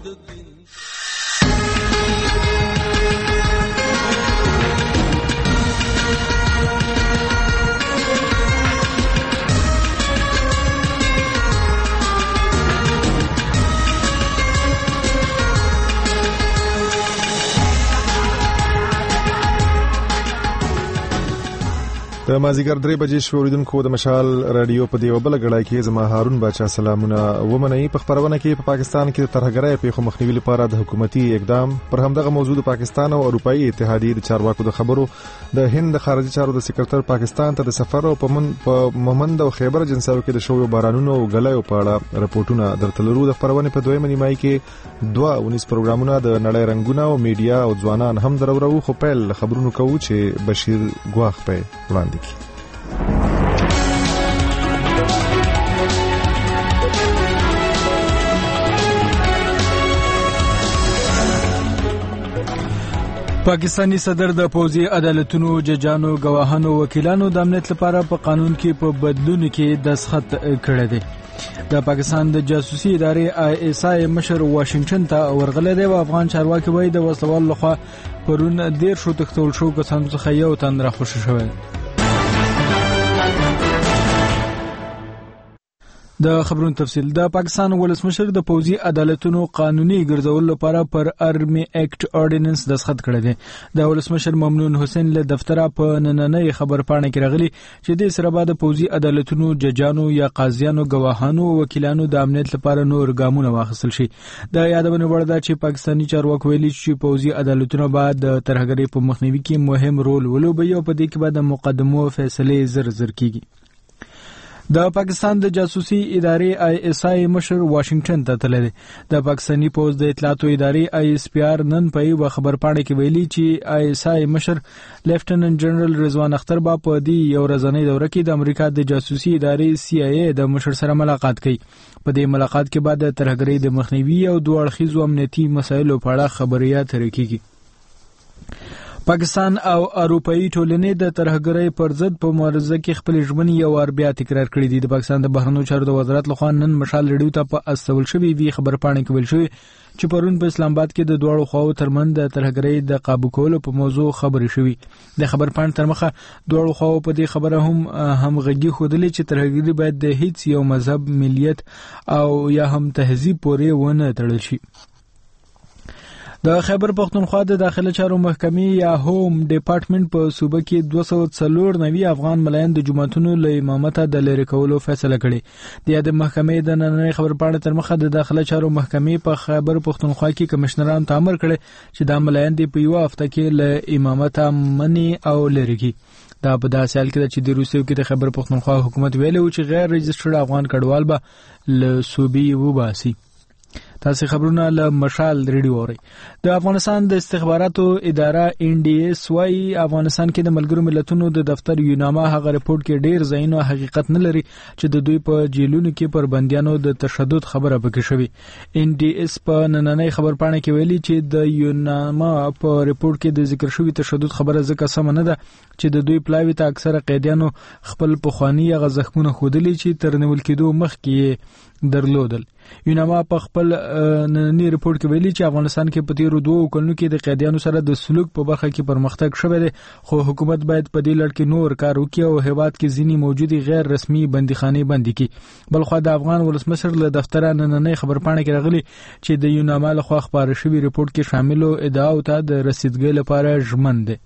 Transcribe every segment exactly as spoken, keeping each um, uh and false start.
د مازیګر درې بجې شو اوریدونکو د مشال رادیو په دیو بل غړای کې زما هارون باچا سلامونه ومنئ. په خبرونه کې په پا پاکستان کې د ترهګرۍ په مخنیوي لپاره د حکومتي اقدام پر همدغه موضوع د پاکستان او اروپאי اتحادیې د چارواکو د خبرو د هند د خارجي چارو د سکرټر پاکستان ته د سفر او په مومند او خیبر اجنسیو کې د شویو بارانونو او غلایو په اړه رپورټونه درته لرو. د خبرونه په دویمه نیمای کې دوه ونیس پروګرامونه د نړۍ رنگونه او میډیا او ځوانان هم درورو. خو پیل خبرونه کوو چې بشیر ګواخ په وړاندې پاکستانی صدر د پوځي عدالتونو ججانو گواهانو وکیلانو د امنیت لپاره په قانون کې په بدلون کې دستخط کړی دی. د پاکستان د جاسوسي ادارې آی ایس آی مشر واشنگټن ته ورغلی دی او افغان چارواکي وایي د وسلوال لخوا پرون ډیر شو تختول شو کسانو څخه یو تن راخوشي شوی. د خبرونو تفصیل. د پاکستان ولسمشر د پوځي عدالتونو قانوني ګرځول لپاره پر ارمي اکټ اورډیننس دستخط کړی دی. د ولسمشر ممنون حسین له دفتره په نننۍ خبرپاڼه کې راغلی چې د سره بعد پوځي عدالتونو ججانو یا قاضیانو گواهانو وکیلانو د امنیت لپاره نور ګامونه واخیستل شي. د یادونه وړ ده چې پاکستاني چارواکو ویلي چې پوځي عدالتونو بعد د ترهګرۍ په مخنیوي کې مهم رول ولوبوي او په دې کې بعد مقدمو فیصلې زر زر کیږي. د پاکستان د جاسوسي ادارې آی ایس آی مشر واشنگټن ته تللی دی. د پاکستاني پوز د اطلاعاتو ادارې آی ایس پی آر نن په یوه خبرپاڼه کې ویلي چې آی ایس آی مشر لیفټننټ جنرال رضوان اختر با په دې یو ورځنۍ دوره کې د امریکا د جاسوسي ادارې سی آی ای د مشر سره ملاقات کوي. په دې ملاقات کې بعد د ترهګرۍ د مخنیوي او دوه اړخیزو امنیتي مسایلو په اړه خبرې اترې کیږي. پاکستان او اروپאי ټولنې د ترهګرۍ پر ضد په مبارزه کې خپل ژمنې یو وار بیا تکرار کړې دي. د پاکستان د بهرنیو چارو د وزارت لخوا نن مشال ریډیو ته په استول شوی وی خبرپاڼه کې ویل شوی چې پرون په اسلام آباد کې د دوړو خواو ترمنځ د ترهګرۍ د قابو کولو په موضوع خبرې شوې. د خبرپاڼې تر مخه دوړو خواو په دې خبره هم همغږي خوده چې ترهګرۍ باید د هیڅ یو مذهب، ملیت او یا هم تهذیب پورې ونه تړل شي. د خیبر پختونخوا د داخله چارو محکمې یا هوم ډپارټمنټ په صوبه کې دوه سوه څلور نوي افغان ملایان د جماعتونو له امامته د لرې کولو فیصله کړې. د یاد محکمې د نننۍ خبرپاڼې تر مخه د داخله چارو محکمې په خیبر پختونخوا کې کمشنران ته امر کړی چې دا ملایان د په یوه هفته کې له امامته منې او لرې کړي. دا په داسې حال کې ده چې د روسیې کې د خیبر پختونخوا حکومت ویلي و چې غیر رجسټرډ افغان کډوال به له صوبې وباسي. تاسو خبرونه له مشال ریډیو اورئ. د افغانستان د استخباراتو اداره ان ډي اس وايي افغانستان کې د ملګرو ملتونو د دفتر یوناما هغه رپورت کې ډیر ځایونه حقیقت نه لري چې د دوی په جیلونو کې پر بندیانو د تشدد خبره پکې شوی. ان ډي اس په نننۍ خبرپاڼه کې ویلي چې د یوناما په رپورت کې د ذکر شوی تشدد خبره ځکه سم نه ده چې د دوی پلاوی ته اکثره قیدیانو خپل پخوانی غزخمونه خودلی چې تر نیول کېدو مخکې درلودل. یوناما په خپل نننی رپورت کې ویلي چې افغانستان کې په تیرو دوه کلونو کې د قیدیانو سره د سلوک په برخه کې پرمختګ شوی دی، خو حکومت باید په دې لړ کې نور کار وکړي او هیواد کې ځینې موجودي غیر رسمي بندیخانې بندي کړي. بلخوا د افغان ولسمشر له دفتره نننۍ خبرپاڼه کې راغلي چې د یوناما لخوا خپاره شوی رپورت کې شاملو ادعاو ته د رسیدګۍ لپاره ژمن دی.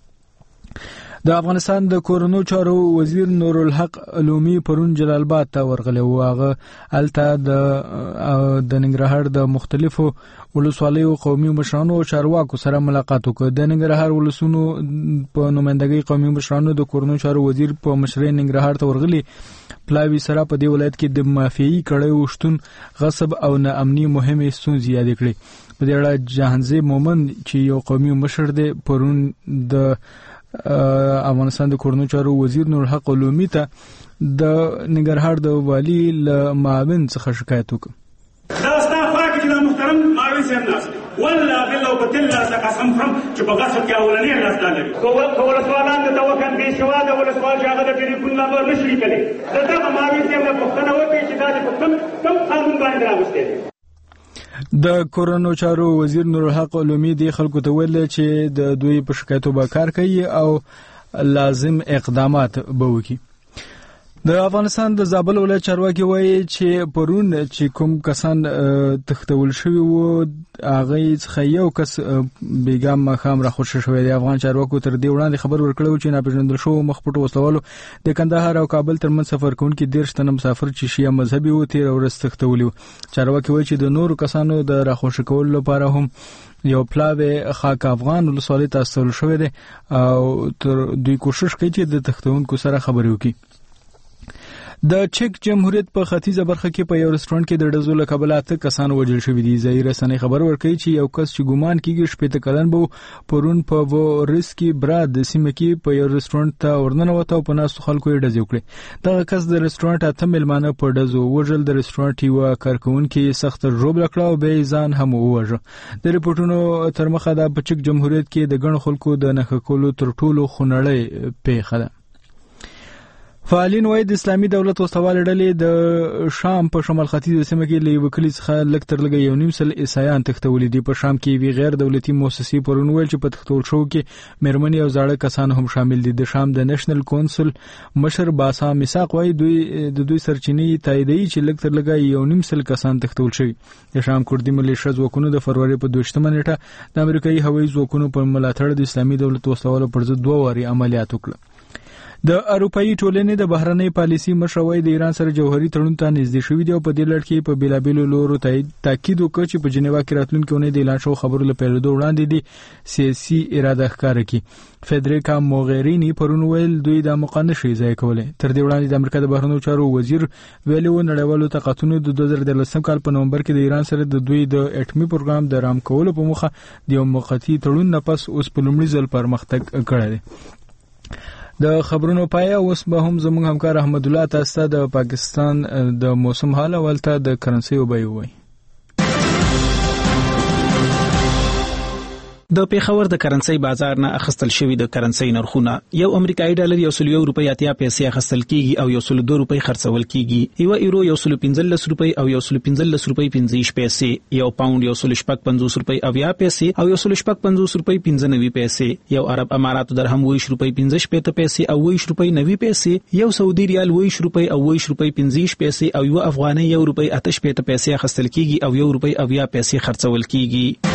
د افغانستان د کورونو چارو وزیر نور الحق علومي پرون جلال آباد ته ورغلی و. هغه الته د د ننګرهار د مختلفو ولسوالیو قومي مشرانو او چارواکو سره ملاقات وکړ. د ننګرهار ولسونو په نمائندګۍ قومي مشرانو د کورونو چارو وزیر په مشرۍ ننګرهار ته ورغلی. پلاوی سره په دې ولایت کې د مافیایي کړیو شتون، غصب او ناامني مهمې ستونزې یادې کړې. په دې اړه جهانزیب مومند چې یو قومي مشر دی پرون د افغانستان د کورونو چارو وزیر نور الحق علومي ته د ننګرهار د والي له معاون څخه شکایت وکړ. دا ستا خوا کې چې دا محترم معاون صاحب ناست دی والله بالله وبالله زه قسم خورم چې په غصب کې اولنی لاس دا لري. که ولسوالان د توکل بېسواده ولسوال چې هغه د ټلیفون نمبر نشي لیکلی، د دغه معاون صاحب نه پوښتنه وکړئ چې دا د کوم کوم قانون باندې راوستی دی. د کورونو چارو وزیر نورالحق علومي دی خلکو ته ویل چې د دوی په شکایتو به کار کوي او لازم اقدامات به وکړي. د افغانستان د زابل ولایت چارواکي وایي چې پرون چې کوم کسان تختول شوي وو هغه څخه یو کس بیګام مخام راخوشي شوی دی. افغان چارواکو تر دې وړاندې خبر ورکړی چې ناپېژندل شوو مخپټو وسلوالو د کندهار او کابل ترمنځ سفر کوونکي دېرش تنه مسافر چې شیعه مذهبي وو تېره ورځ تختولي وو. چارواکي وایي چې د نورو کسانو د راخوشي کولو لپاره هم یو پلاوی خاک افغان ولسوالۍ ته استول شوی دی او تر دوی کوشش کوي چې د تختونکو سره خبرې وکړي. د چک جمهوریت په ختیځه برخه کې په یو رستورانت کې د ډزو له کبله اته کسان وژل شوي دي. ځایي رسنۍ خبر ورکوي چې یو کس چې ګومان کیږي شپېته کلن به پرون په وورسکي براد سیمه کې په یو رستورانت ته ورننوته او په ناستو خلکو یې ډزې وکړې. دغه کس د رستورانت اته میلمانه په ډزو وژل. د رستورانت یوه کارکوونکې سخته ژوبله کړه او بیا یې ځان هم ووژه. د رپورټونو تر مخه دا په چک جمهوریت کې د ګڼو خلکو د نښه کولو تر ټولو خونړۍ پیښه ده. فعالین وايي د اسلامي دولت وسوالې ډلې د شام په شمال ختیځ سیمه کې له وکیل څخه لږ تر لږه یو نیم سل عیسایان تختولي دي. په شام کې وی غیر دولتي مؤسسې پرون ویل چې په تختول شو کې مېرمنې او زاړه کسان هم شامل دي. د شام د نېشنل کونسل مشر باسا میثاق وايي دوی د دوی سرچینې تاییدوي چې لږ تر لږه یو نیم سل کسان تختول شوي. د شام کوردي ملیشه ځواکونو د فروری په دویشتمه نیټه د امریکایي هوایي ځواکونو په ملاتړ د اسلامي دولت وسوالو پر ضد دوه واري عملیات وکړل. د اروپאי ټولنې د بهرنۍ پالیسي مشر وايي د ایران سره جوهري تړون ته نږدې شوي دي او په دې لړ کې په بیلابیلو لورو تاکید وکړ چې په جنیوا کې راتلونکي اونۍ د اعلان شوو خبرو له پیلېدو وړاندې دي سیاسي اراده ښکاره کړي. فدریکا موغرینی پرون ویل دوی د موقع نشي ځای کولی. تر دې وړاندې د امریکا د بهرنیو چارو وزیر ویلي و نړیوالو طاقتونو د دوه زره دولسم کال په نومبر کې د ایران سره د دوی د اټومي پروګرام د رام کولو په موخه د یو موقتي تړون نه پس اوس په لومړي ځل پرمختګ کړی دی. د خبرونو پای اوس به هم زموږ همکار احمد الله تاسو د پاکستان د موسم حال ولته د کرنسي وبای وای. د پیښور د کرنسي بازار نه اخستل شوی د کرنسي نرخونه یو امریکایي ډالر یو سل یو روپۍ اتیا پیسې اخستل کیږي او یو سل دوه روپۍ خرڅول کیږي. یو یورو یو سل پنځلس روپۍ او یو سل پنځلس روپۍ پنځه پیسې. یو پاوند یو سل شپږ پنځوس روپۍ او یا پیسې او یو سل شپږ پنځوس روپۍ پنځه نوي پیسې. یو عرب اماراتو درهم ویش روپۍ پنځه شپږ پیسې او ویش روپۍ نوي پیسې. یو سعودي ریال ویش روپۍ او ویش روپۍ پنځه پیسې او یو افغاني یو روپۍ اته شپږ پیسې اخستل کیږي او یو روپۍ او یا پیسې خرڅول کیږي.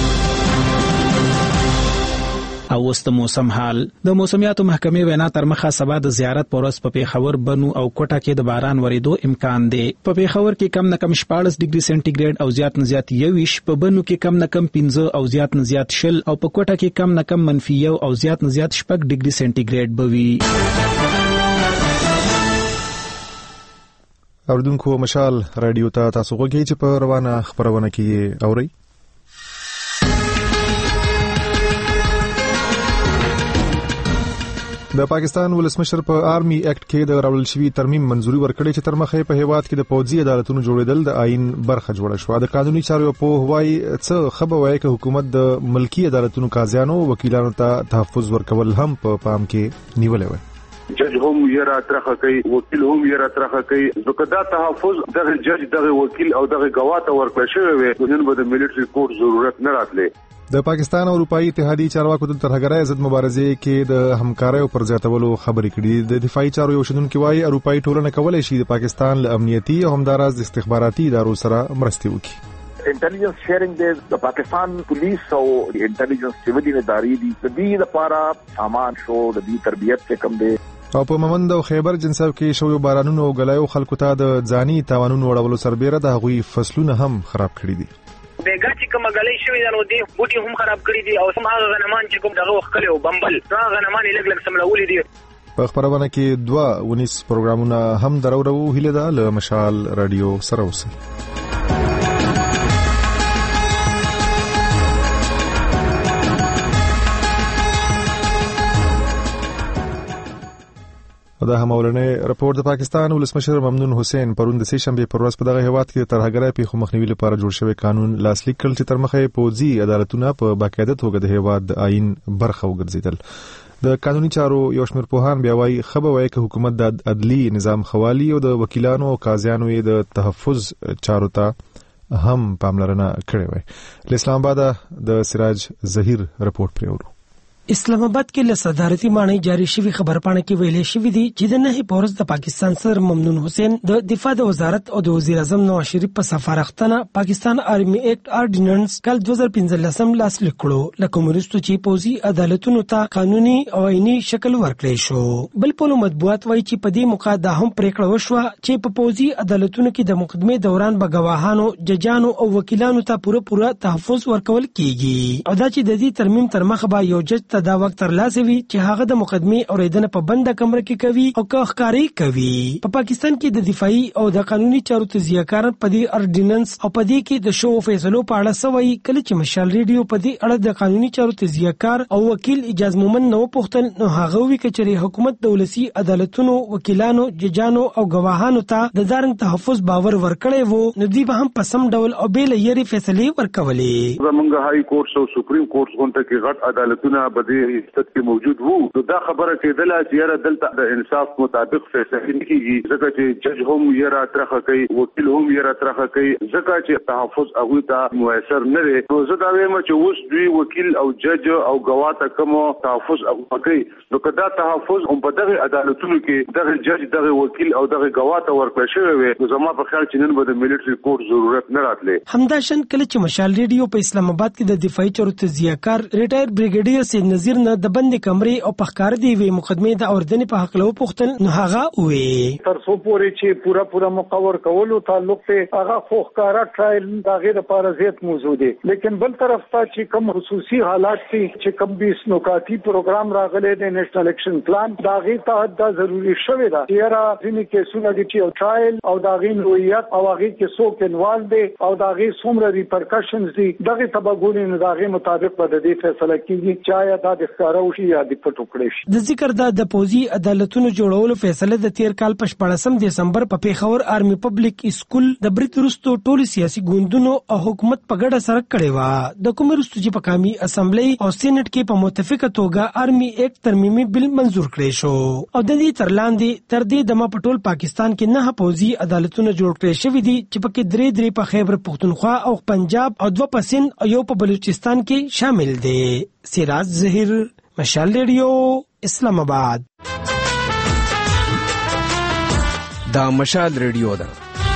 او وست موسم حال د موسمیاتو محکمې وینا تر مخه سبا د زیارت پورس په پیښور بنو او کوټه کې د باران ورېدو امکان دی. په پیښور کې کم نه کم شپاړس ډیګري سنټیګریډ او زیات نه زیات یویش، په بنو کې کم نه کم پنځه او زیات نه زیات شل او په کوټه کې کم نه کم منفي یو او زیات نه زیات شپږ ډیګري سنټیګریډ بوي. اوردونکو مشال رادیو ته تاسو غوږی چې په روانه خبرونه کې اوري. د پاکستان ولسمشر په آرمي اکټ کې د راول شوی ترمیم منزوري ورکړې چې تر مخه په هیواد کې د پوځي عدالتونو جوړېدل د آئین برخه جوړه شو. د قانوني چارو په هوای څه خبره وایي چې حکومت د ملکی عدالتونو قاضیانو وکیلانو ته تحفظ ورکول هم په پام کې نیولې و. جج هم یې را ترخه کوي، وکیل هم یې را ترخه کوي. ځکه دا تحفظ دغه جج دغه وکیل او دغه ګواته ورکړل شوی وي، نن به د ملټري کورټ ضرورت نه راتلی. د پاکستان او اروپאי اتحادیې چارواکو د ترهګرۍ ضد مبارزې کې د همکارۍ پر زیاتولو خبرې کړې. د دفاعي چارو یو شندونکو وايي اروپאי ټولنه کولای شي د پاکستان له امنیتي او همداراز د استخباراتي ادارو سره مرسته وکړي. انټيليجنس شیرینګ د پاکستان پولیس او د انټيليجنس سیویل ادارې دي د دې لپاره سامان شو د دې تربیت څخه کم دي. او په ممند او خیبر جنساب کې شوی بارانونو او غلایو خلکو ته د ځاني تاوانونو وړولو سربېره د هغوی فصلونه هم خراب کړي دي. بیګا چې کوم غلې شوی دا نو دی بوټي هم خراب کړی دي او سم هغه غنمان چې کوم دغه وخت او بمبل دا غنمان لګ لګ سملولې دي. په خبرونه کې دوه ونیس پروګرامونه هم درورو هله ده له مشال رادیو سره اوسه. دا هم اولنې راپور د پاکستان ولسمشر ممنون حسین پرون د سې شنبه پر ورځ په دغه هیواد کې ترهګرۍ په مخنیوي لپاره جوړ شوی قانون لاسلیک کړ چې تر مخه پوځي عدالتونه په باقاعده توګه د هیواد د آئین برخه وګرځیدل. د قانوني چارو یو شمېر پوهان بیا وايي خبره وایي چې حکومت د عدلي نظام خوالي او د وکیلانو او قاضیانو د تحفظ چارو ته هم پاملرنه کړې وای. اسلام آباد د سراج ظهیر رپورټ پرېورو. اسلام آباد کې له صدارتي مانۍ جاری شوی خبرپاڼه کې ویلي شوی دی چې د نه پورز د پاکستان صدر ممنون حسین د دفاع د وزارت او د وزیر اعظم نواز شریف په سفارښتنه پاکستان آرمي ایکټ آرډیننس کال دوه زره پنځلسم لاسلیک کړو، لکه مرستو چې پوزي عدالتونو ته قانوني او عیني شکل ورکړی شو. بل په مطبوعات وایي چې په دې موقع دا هم پریکړه وشوه چې په پوزي عدالتونو کې د مقدمې دوران به ګواهانو، ججانو او وکیلانو ته پوره پوره تحفظ ورکول کیږي، او دا چې د دې ترمیم تر مخه به یو جج دا وخت ترلاسه وي چې هغه د مقدمې اوریدنه په بنده کمره کې کوي او کاخکاری کوي. په پاکستان کې د دفاعي او د قانوني چارو تجزیه کار په دې اردیننس او په دې کې د شو فیصلو په اړه سوي کله چې مشال ریډیو په دې اړه د قانوني چارو تجزیه کار او وکیل اجازه مومن نو پوښتل نو هغه وی کچري حکومت د ولسی عدالتونو، وکیلانو، ججانو او گواهانو ته د دارنګ تحفظ باور ورکړی وو، نو دوی به هم په سم ډول او بیل یری فیصله ورکولې. زمونږ هاي کورټ او سپریم کورټ غونډه کې غټ عدالتونه بده ست کې موجود وو، نو دا خبره کېدله چې یاره دلته د انصاف مطابق فیصله نه کیږي، ځکه چې جج هم یاره ترخه کوي، وکیل هم یاره ترخه کوي، ځکه چې تحفظ هغه ته میسر نه دی. نو زه دا وایم چې اوس دوی وکیل او جج او گواه ته کوم تحفظ هغه کوي، نو کدا تحفظ هم په دغه عدالتونو کې دغه جج، دغه وکیل او دغه گواه ته ورکړل شوی وي، نو زما په خیال چې نن به د ملټری کورټ ضرورت نه راتلی. همداشان کله چې مشال ریډیو په اسلام آباد کې د دفاعي چارو تجزیه کار ریټایر بریګیډیر سید نذیر نه د بندي کمرې او پخکار دی وی مقدمه د اوردنې په حق له پوښتل، نو هغه وې تر څو پورې چې پورا پورا مقور کولو تعلق ته هغه خوخکارا ټرایل دا غیر پارازیت موضوع دی، لیکن بل طرف ته چې کوم خصوصي حالات دي چې کوم بیس نوکاتی پروګرام راغلی دی نېشنل اکشن پلان دا غي ته دا ضروری شوی دا چې را ځینې کیسونه دي چې ټرایل او دا غي نوعیت او هغه کې څوک انوالو دي او دا غي څومره ریپرکشنز دي دغه تبګونې نه دا غي مطابق به د دې فیصله کیږي چې آیا دا د ښکارو شي یا د پټو کړی شي. د ذکر دا د پوزي عدالتونو جوړولو فیصله د تیر کال په شپږم دسمبر په پیښور آرمي پبلک اسکول د بریټ وروسته ټولو سیاسي ګوندونو او حکومت په ګډه سره کړې و. د کوم وروسته چې په قومي اسمبلی او سېنات کې په متفقه توګه آرمي ایکټ ترمیمي بل منزور کړی شو، او د دې تر لاندې تر دې د ما په ټول پاکستان کې نه پوزي عدالتونه جوړ کړی شوی دي چې پکې درې درې په خیبر پختونخوا او پنجاب او دوه په سند او یو په بلوچستان کې شامل دي. سراج ظهیر، مشال ریډیو، اسلام آباد. دا مشال ریډیو ده.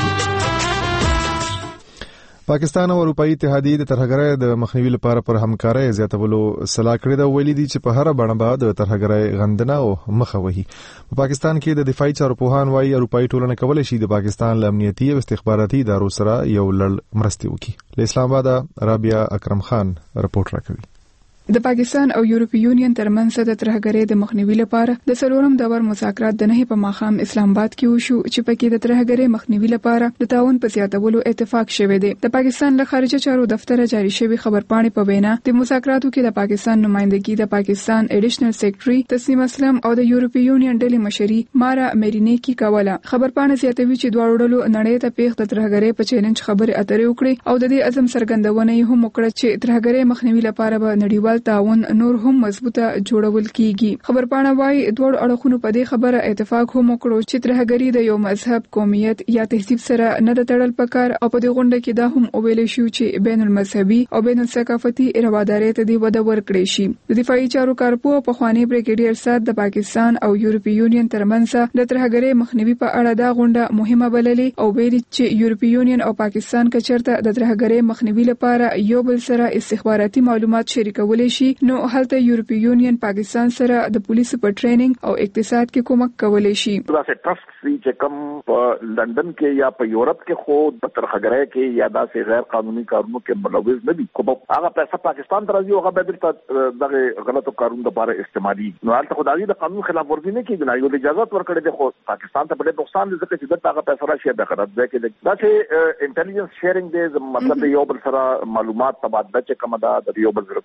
پاکستان او اروپאי اتحادیه د ترهګرۍ د مخنیوي لپاره پر همکارۍ زیاتولو سلا کړې ده. ویلي دي چې په هر بڼه به د ترهګرۍ غندنه او مخه وهي. په پاکستان کې د دفاعي چارو پوهان وايي اروپאי ټولنه کولای شي د پاکستان له امنیتي او استخباراتي ادارو سره یو لړ مرستې وکړي. له اسلام آباد رابعه اکرم خان رپورټ راکوي. د پاکستان او یورپی یونین ترمنځ د ترهګرۍ د مخنیوي لپاره د څلورم دور مذاکرات د نه په ماخام اسلام آباد کې وشو چې پکې د ترهګرۍ مخنیوي لپاره د تعاون په زیاتولو اتفاق شوی دی. د پاکستان له خارجه چارو دفتر جاری شوی خبرپاڼې په وینا د مذاکراتو کې د پاکستان نمائندګي د پاکستان ایډیشنل سیکریټري تسنیم اسلم او د یورپی یونین ډلې مشري مارا مېرینیکی کوله. خبرپاڼه زیاتوي چې دواړو ډلو نړۍ ته پیښ د ترهګرۍ په چیلنج خبرې اترې وکړي او د دې عزم څرګندونه یې هم وکړه چې ترهګرۍ مخنیوي لپاره به نړیوال تعاون نور هم مضبوطه جوړول کیږي. خبرپاڼه وايي دوه اړخونو په دې خبره اتفاق هم وکړو چې ترهګری د یو مذهب، قومیت یا تهذیب سره نه د تړل پکار او په دې غونډه کې دا هم ویل شو چې بین المذهبي او بین الثقافتي روادارۍ ته دی وده ورکړي شي. د دفاعي چارو کارپو په خواني بریګیډیر سات د پاکستان او یورپی یونین ترمنځ د ترهګری مخنیوي په اړه دا غونډه مهمه بللې او ویلي چې یورپی یونین او پاکستان کچرته د ترهګری مخنیوي لپاره یو بل سره استخباراتي معلومات شریکول شي نو هلته یورپی یونین پاکستان سره د پولیسو په ټریننګ او اقتصاد کې کومک کولای شي. دا څه ټرست سي چې کوم په لندن کې یا په یورپ کې خو د ترهګرۍ کې یا داسې غیر قانوني کارونو کې ملوث نه دي، خو هغه پیسې پاکستان ته راځي او هغه به دغه غلطو کارونو لپاره استعمالي. نو هلته خدای د قانون خلاف ورزي نه کیږي، نه یو اجازه ورکړي دي، خو پاکستان ته په نقصان دي ځکه چې دغه هغه پیسې راشي به غلط ځای کې دا چې انټيليجنس شیرینګ دی، مطلب یو بل سره معلومات تبادله چې کومه ده د یو بل سره کولی شي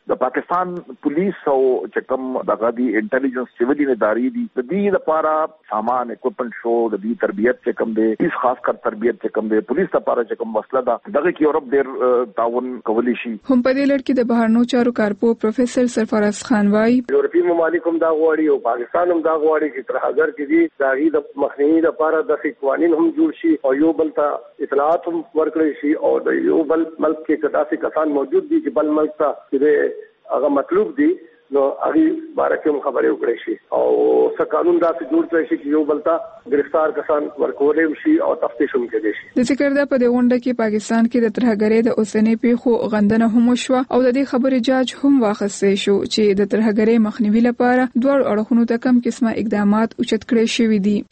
د پاکستان پولیس او چې کوم دغه دی انټيليجنس سیویل ادارې دي د دې لپاره سامان اکوپمنٹ شو د دې تربیت چې کوم دی اس خاص کر تربیت چې کوم دی پولیس لپاره چې کوم مسله ده دغه کې یورپ ډېر تعاون کولی شي. هم په دې لړ کې د بهرنیو چارو کارپو پروفیسور سرفراز خان وايي یورپي ممالک هم دا غواړي او پاکستان هم دا غواړي چې تر هغه کې دي د هغې د مخنیوي لپاره د قوانین هم جوړ شي او یو بل ته اطلاعات هم ورکړي شي او د یو بل ملک کې داسې کسان موجود دي چې بل ملک ته چې هغه مطلوب دي نو هغه باره کې هم خبرې وکړي شي او څه قانون داسې جوړ کړي شي چې یو بل ته گرفتار کسان ورکول شي او تفتیش هم کېدي شي. د ذکر ده په دې غونډه کې پاکستان کې د ترهګرۍ د اوسنۍ پیښو غندنه هم وشوه او د دې خبرې جاج هم واخیستې شو چې د ترهګرۍ مخنیوي لپاره دوه اړخونو ته کم قسمه اقدامات اوچت کړي شوي دي.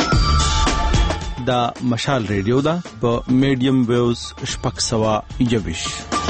دا مشال ریډیو دا په میډیم ویوز شپږ سوه یوویش.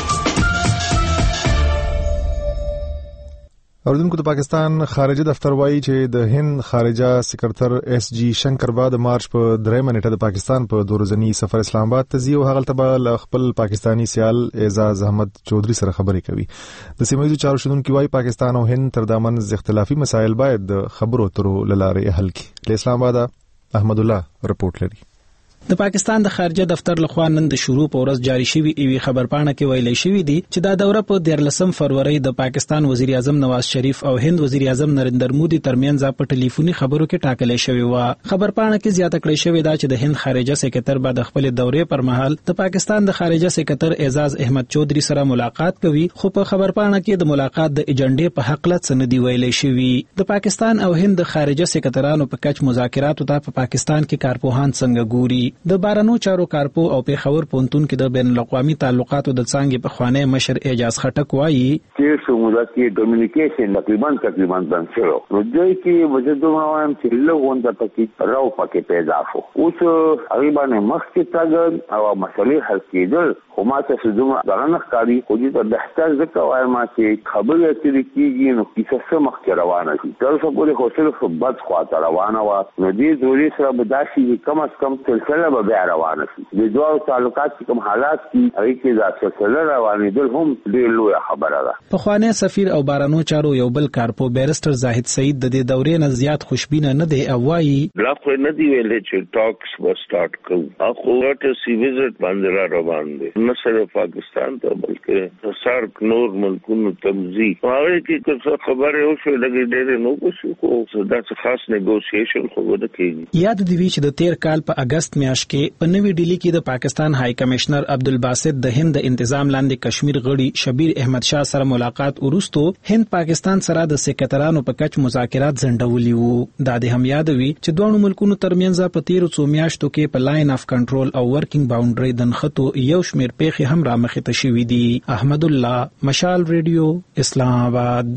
اوردونکو د پاکستان خارجه دفتر وایي چې د هند خارجه سکرټر اس جی شنکر با د مارچ په درېمه نیټه د پاکستان په دورزنی سفر اسلام آباد ته ځي او هغه ته خپل پاکستانی سیال اعزاز احمد چودري سره خبرې کوي. د سیمه ییزو چارو شنونکي وایي پاکستان او هند تر دا منځ اختلافي مسایل باید د خبرو اترو له لارې حل کړي. له اسلام آباد احمد الله رپورټ لري. د پاکستان د خارجه دفتر لخوا نن د شروع په ورځ جاری شوی ایوي خبرپاڼه کې ویلي شوی دی چې دا دوره په دیارلسم فروری د پاکستان وزیر اعظم نواز شریف او هند وزیر اعظم نریندر مودي ترمنځ په ټلیفوني خبرو کې ټاکلې شوی و. خبرپاڼه کې زیاته کړې شوی دا چې د هند خارجه سکرټر بعد خپل دورې پر مهال د پاکستان د خارجه سکرټر اعزاز احمد چودري سره ملاقات کوي خو په خبرپاڼه کې د ملاقات د ایجنډې په حق له څه دی ویلي شوی. د پاکستان او هند د خارجه سکرټرانو په کچ مذاکراتو ته په پاکستان کې کارپوهان څنګه ګوري. د بارنو چارو کارپو او پیښور پونتون کې د بین الاقوامي تعلقاتو د څنګه په خوانه مشر اعجاز خټک وایي چې سمودا کې کمیونیکیشن تقریبا تقریبا بند شو نو دوی کې وجدونه وایم چې له غونډه پکې راو پکې پیدا شو اوس غریبانه مخکې تاګ او مسلې حل کېدل خو ما ته سدومه دغه ښکاري خو دې ته بهتر ځکه وایم چې خبرې اترې کېږي نو کیسه سم مخکې روانه شي تر څو پورې خو صرف بد خواته روانه وه نو دې ضروري سره به داسې کم از کم سلسله به بیا روانه شي. د دوه تعلقات چې کوم حالات کې هغه کې دا سلسله روانېدل هم ډېر لویه خبره ده. پخوانی سفیر او بارنو چارو یو بل کارپو بیرسټر زاهد سعید د دې دورې نه زیات خوشبینه نه دی او وایي لا خو نه دی ویلې چې ټاکس به سٹارټ کوو اخو ورته سی وزټ باندې را روان دي نه صرف پاکستان ته بلکې سارک نور ملکونو تمزي هغه کې څه خبره او شو لګي ډېر نو کو شو خو دا څه خاص نیګوسییشن خو ونه کېږي. یاد دی چې د تیر کال په اگست میاشت کې په نوې ډیلی کې د پاکستان های کمشنر عبدالباسط د هند انتظام لاندې کشمیر غړي شبیر احمد شاه سره ملاقات وروسته هند پاکستان سره د سکرټرانو په کچ مذاکرات ځنډولي وو. دا د هم یادوي چې دوه ملکونو ترمنځ په تیر څو میاشتو کې په لاین اف کنټرول او ورکینګ باونډري د نښتو یو شمیر پیښې هم رامخې ته شوې دي. احمد الله مشال ریډیو اسلام آباد.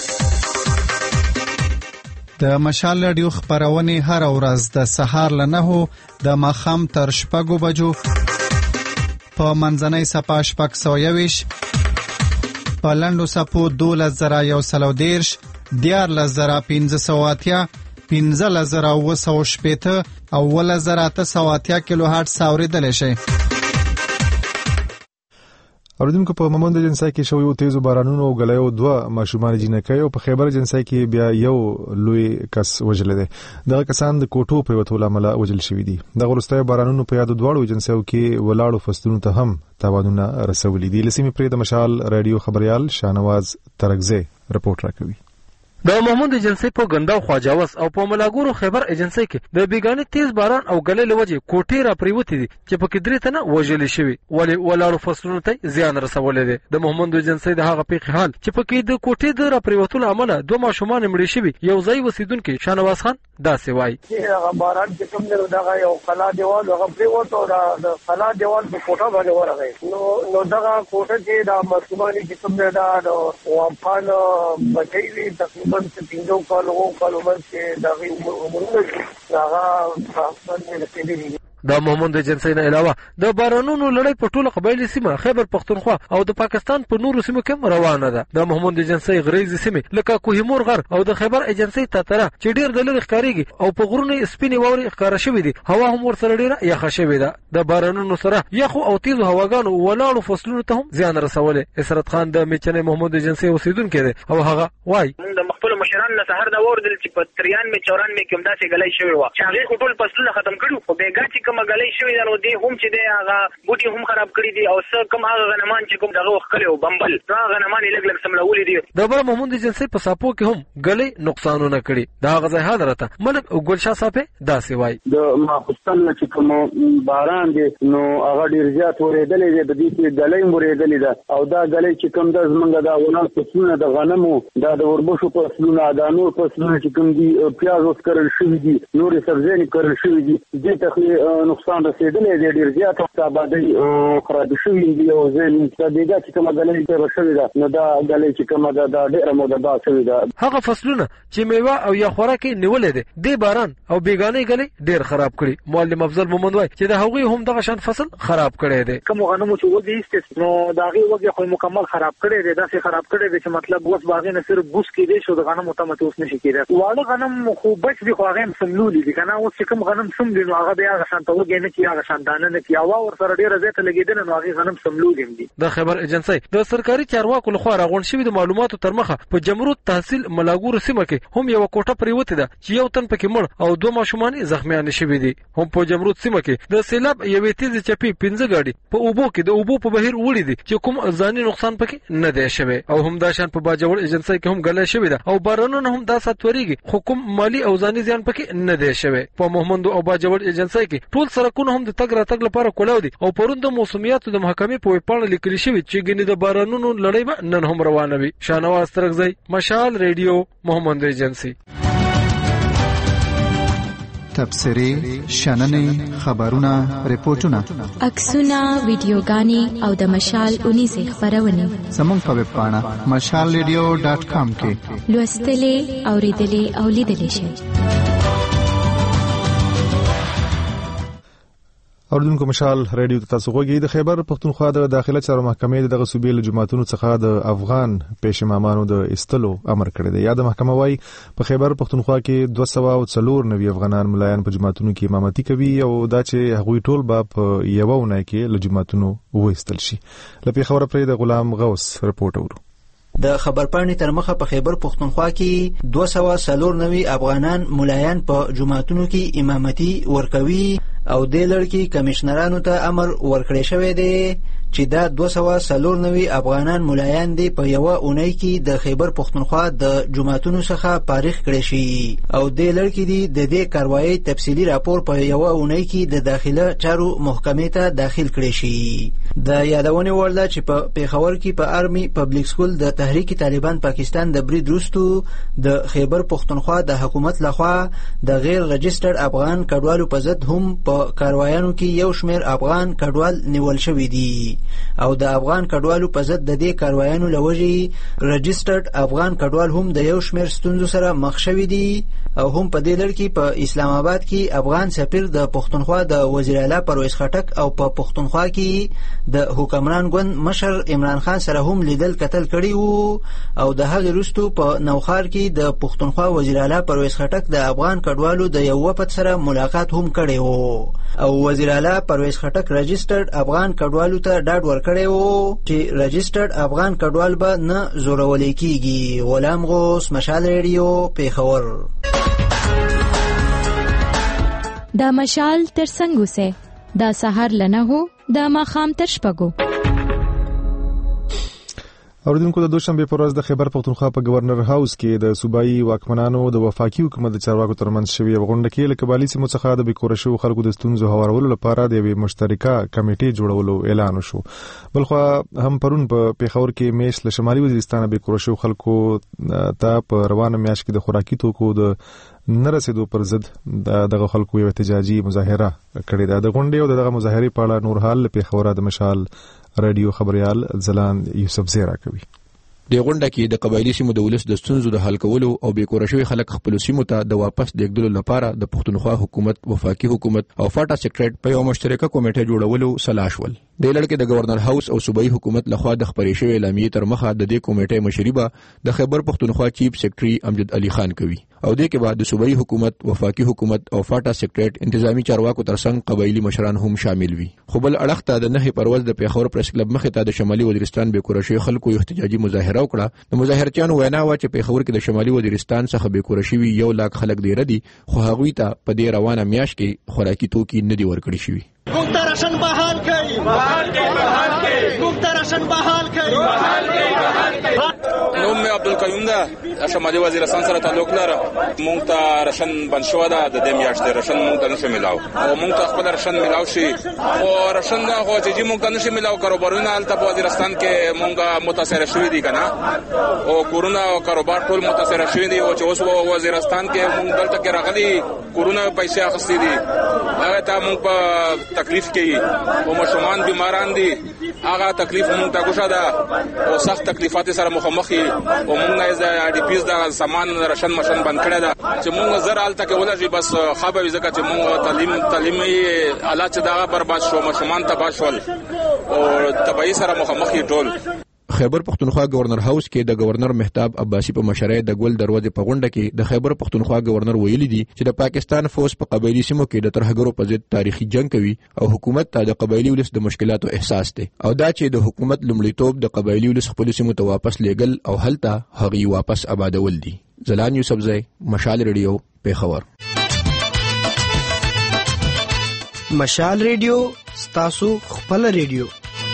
د مشال رادیو خبرونه هر ورځ د سهار له نهو د ماخام تر شپږو بجو په منځنۍ صفه شپږ سوه یوویش په لنډو صفو دولس زره یو سل او دېرش دیارلس زره پنځه سوه اتیا پنځلس زره اووه سوه شپېته او اوولس زره اته سوه اتیا کیلو هرټز اورېدلی شئ. اوردونکو په مموند جنسای کې شویو تیزو بارانونو او غلیو دوه ماشومان جنکۍ او په خیبر جنسای کې بیا یو لوی کس وژل دي. دغه کسان د کوټو په وتول عمله وژل شوی دي. د غورستای بارانونو په یاد دواړو جنسایو کې ولاړو فستونو ته هم تاوانونه رسولي دي. لسیمې پرې د مشال رادیو خبريال شانواز ترکزه رپورټ راکوي. د محمود ایجنسی په غنداو خواجاوس او په ملاګورو خیبر ایجنسی کې د بیگانه تیز باران او غلې لوجه کوټې را پریوتی دي چې په کې درې تنه وژل شوی ولی ولاړو فصلونو ته زیان رسولې دي. د محمود ایجنسی د هغه پیښه حال چې په کې د کوټې د را پریوتلو عمله دوه ماشومان مړي شوی یو ځای وسیدونکو شانواز خان دا سی وای هغه باران چې کوم نه دغه یو قلا دیوال هغه پریوتو د قلا دیوال په کوټه باندې ورغی نو نو دغه کوټه چې د ماشومان چې کوم نه دا وامپان بچی دي من چې پینځو کالو کالو باندې دغه عمرونه هغه خاصه نه کېدی. د محمود ایجنسی نه علاوه د بارانونو لړۍ په ټوله قبایلی سیمه خیبر پختونخوا او د پاکستان په نورو سیمو کې روانه ده. د محمود ایجنسی غریزي سیمه لکه کوهمور غر او د خیبر ایجنسی تاتره چې ډیر د لری ښکاریږي او په غرونو سپینې واوري ښکارا شوې دي، هوا هم ورسره ډیره یخه شوې ده. د بارانونو سره یخو او تیزو هواګانو ولاړو فصلونو ته هم زیان رسولې. اسرت خان د میچنې محمود ایجنسی اوسیدونکو دی او هغه وای د مخبل مشران نه سحر دا وردل چې په تریان می چوران می کوم داسې غلې شوی و چې هغه ټول فصلونه ختم کړو او بیګا چې کوم غلې شوی نو دی هم چې دی هغه بوټي هم خراب کړی دي او څه کوم هغه غنمان چې کوم دغه وخت کړو بمبل هغه غنمان لګ لګ سملولې دي. د بر محمود ایجنسی په ساپو کې هم غلې نقصانونه کړی. دا غزه حضرت ملک ګلشاه صاحب داسې وای د ماخستان چې کوم باران دی نو هغه ډیر زیات ورېدلې دی، د دې کې غلې ورېدلې ده او دا غلې چې کوم د زمونږ د ولر فصلونه د غنمو دا د وربشو فصلونه د نور فصلونه چې کوم دي پیاز اوس کرل شوی دي، نور سبزی کرل شوی دي، دې ته نقصان رسیدلې دی ډیر زیات او آبادی خراب شوی دي او ځین د دې چې کوم غلې ته شوی ده نو دا غلې چې کوم دا د ډیر مو د با شوی ده. هغه فصلونه چې میوه او یا خوراکي نیولې دي د باران او بیگانه غلې ډیر خراب کړي. معلم افضل مومند وای چې د هغوی هم دغه شان فصل خراب کړي دي. کوم غنمو چې ودی است نو داغي وګه خو مکمل خراب کړي دي، دا څه خراب کړي دي چې مطلب اوس باغې نه صرف بوس کې دي شو د غنمو ته متوس نشي کېده. واړه غنم خو بچ دي خو هغه سملولې دي کنه اوس چې کوم غنم سم دي نو هغه بیا شان ته وګه نه کی هغه شان دانه نه کی او ور سره ډیره زیات لګیدل نو هغه غنم سملولې دي. د خبر ایجنسی د سرکاري چارواکو لخوا راغون شوی د معلوماتو تر مخه په جمرود تحصیل ملاګور سیمه کې هم یو کوټه پریوته ده چې یو تن پکې مړ او دوه ماشومان زخمیان شوي دي. هم په جمرود سیمه کې د سیلاب یوې تیزې چپی پنځه ګاډي په اوبو کې د اوبو په بهیر وړي دي چې کوم ځاني نقصان پکې نه دی شوی او هم دا شان په باجوړ ایجنسی کې هم غلې شوی ده او بارانونه هم دا ساتوريږي خو کوم مالی او ځاني زیان پکې نه دی شوی. په محمد او باجوړ ایجنسی کې ټول سرکونه هم د تګ را تګ لپاره کولاو دي او پروند موسمیاتو د محکمې په ویبپاڼه لیکل شوی چې ګنې د بارانونو لړۍ به نن هم روانه وي. شانواز ترغزی مشال ریډیو محمد ایجنسی. تبصرې شننې خبرونه ریپورتونه عکسونه ویډیوګانې او د مشال اونیزه خبرونه زموږ په ویب پاڼه مشال ریډیو ډاټ کام کې لوستلې اوریدلې او لیدلې شئ. اوردونکو مشال ریډیو ته تاسو غوږی. د خیبر پختونخوا د داخله چارو محکمې دغه صوبې له جماعتونو څخه د افغان پېشمامانو د استلو امر کړی دی. یا د محکمه وايي په خیبر پختونخوا کې دوه سوه او څلور نوي افغانان ملایان په جماعتونو کې امامتي کوي او دا چې هغوی ټول به په یوه اونۍ کې له جماعتونو وایستل شي. له پیښوره پرې د غلام غوث رپورټ اورو. د خبرپاڼې تر مخه په خیبر پختونخوا کې دوه سوه څلور نوي افغانان ملایان په جماعتونو کې امامتي ورکوي او د لړکی کمشنرانو ته امر ورکړی شوی دی چې دا دوه سوه څلور نوي افغانان ملایان دي په یوه اونۍ کې د خیبر پختونخوا د جماعتونو څخه فارغ کړي شي او د لړکی دي د دې کاروایی تفصیلی راپور په یوه اونۍ کې د داخله چارو محکمې ته داخل کړي شي. د یادونې وړ ده چې په پیښور کې په آرمي پبلک سکول د تحریک طالبان پاکستان د برید وروسته د خیبر پختونخوا د حکومت لخوا د غیر رجسټرډ افغان کډوالو په ضد هم په کاروایانو کې یو شمېر افغان کډوال نیول شوي دي او د افغان کډوالو په ضد د دې کاروایانو له وجې رجسټرډ افغان کډوال هم د یو شمېر ستونزو سره مخ شوي دي او هم په دې لړ کې په اسلام آباد کې افغان سفیر د پښتونخوا د وزیر اعلی پرویز خټک او په پښتونخوا کې د حکمران ګوند مشر عمران خان سره هم لیدل کتل کړي وو او د هغې وروسته په نوخار کې د پښتونخوا وزیر اعلی پرویز خټک د افغان کډوالو د یو وفد سره ملاقات هم کړی وو او وزیر اعلی پرویز خټک رجسټرډ افغان کډوالو ته ډاډ ورکړی وو چې رجسټرډ افغان کډوال به نه زورولې کیږي. غلام غوث مشال ریډیو پیښور. دا مشال تر څنګه سه دا سحر لنه هو دا ماخام تر شپګو. اوردونکو د دوشنبه پر ورځ د خیبر پختونخوا په گورنر هاوس کې د صوبایي واکمنانو د وفاقي حکومت د چارواکو ترمنځ شوې غونډه کې له قبایلی سیمو څخه د بیکورشو خلکو د ستونزو هوارولو لپاره د یوې مشترکه کمیټې جوړولو اعلان وشو. بلخو هم پرون په پیښور کې میش له شمالي وزیرستان بیکورشو خلکو ته په روانه میاشت کې د خوراکي توکو د نرسېدو پر ضد دغه خلکو یو احتجاجي مظاهره کړې ده. د غونډې او دغه مظاهرې په اړه نور حال له پیښور د مشال رادیو خبريال زلان یوسف زیرا کوي. د غونډه کې د قبایلی سیمو د ولس د ستونزو د حل کولو او بیکوره شوي خلک خپل سیمو ته د واپس لیږدولو لپاره د پښتونخوا حکومت، وفاقي حکومت او فاټا سیکریټریټ په یو مشترکه کمیټه جوړولو سلا شول. د لړ کې د گورنر هاوس او صوبایي حکومت لخوا د خبرې شوې اعلامیې تر مخه د دې کمیټې مشري به د خیبر پښتونخوا چیف سیکریټري امجد علي خان کوي او د کې بعد د صوبایي حکومت، وفاقي حکومت او فاټا سیکریټریټ انتظامی چارواکو ترڅنګ قبایلی مشران هم شامل وي. خو بل اړخ ته د نه پرواز د پیښور پریس کلب مخې ته د شمالي وزیرستان بیکوره شوي خلکو احتجاجي مظاهره وکړه. د مظاهرچیانو وینا و چې پیښور کې د شمالي وزیرستان څخه بیکوره شوي یو لاک خلک دی ردي، خو هغوی ته په دې روانه میاشت کې خوراکي توکي نه دي ورکړي شوي. موږ ته راشن بحال کړي، بحال کړي، بحال کړي، موږ ته راشن بحال کړي، بحال کړي، بحال کړي. نوم مې عبدالقیوم ده، شمالي وزیرستان سره تعلق لرم. موږ ته راشن بند شوی ده د دې میاشتې، راشن موږ ته نشي ملاو او موږ ته خپل راشن ملاو شي. خو راشن دا خو چې موږ ته نشي ملاو، کاروبارونه هلته په وزیرستان کې موږ متاثر شوي دي که نه، او کورونه او کاروبار ټول متاثر شوي دي. او چې اوس وزیرستان کې موږ دلته کې راغلي کورونه پیسې اخیستې دي، هغه ته موږ په تکلیف کې او مشومان بیماران دي، هغه تکلیف موږ ته ګوښه ده او سخت تکلیفات سره مخامخ یو. او موږ نه د ډي پیز د سامان راشن مشن بند کړی ده چې موږ زر هلته کې ولږي، بس خبر وي ځکه چې موږ تعلیم تعلیمي حالات چې دغه برباد شو، مشومان تباه شول او تباهي سره مخامخ یې ټول. خیبر پښتونخوا گورنر هاوس کې د گورنر مهتاب عباسی په مشرۍ د ګل دروازې په غونډه کې د خیبر پښتونخوا گورنر ویلي دي چې د پاکستان فوج په قبایلی سیمو کې د ترهګرو په ضد تاریخي جنگ کوي او حکومت ته د قبایلی ولس د مشکلاتو احساس دی، او دا چې د حکومت لومړیتوب د قبایلی ولس خپل سیمو ته واپس لیږل او هلته هغوی واپس آبادول دي. زلان یوسفزی، مشال ریډیو، پیښور. مشال ریډیو ستاسو خپل ریډیو.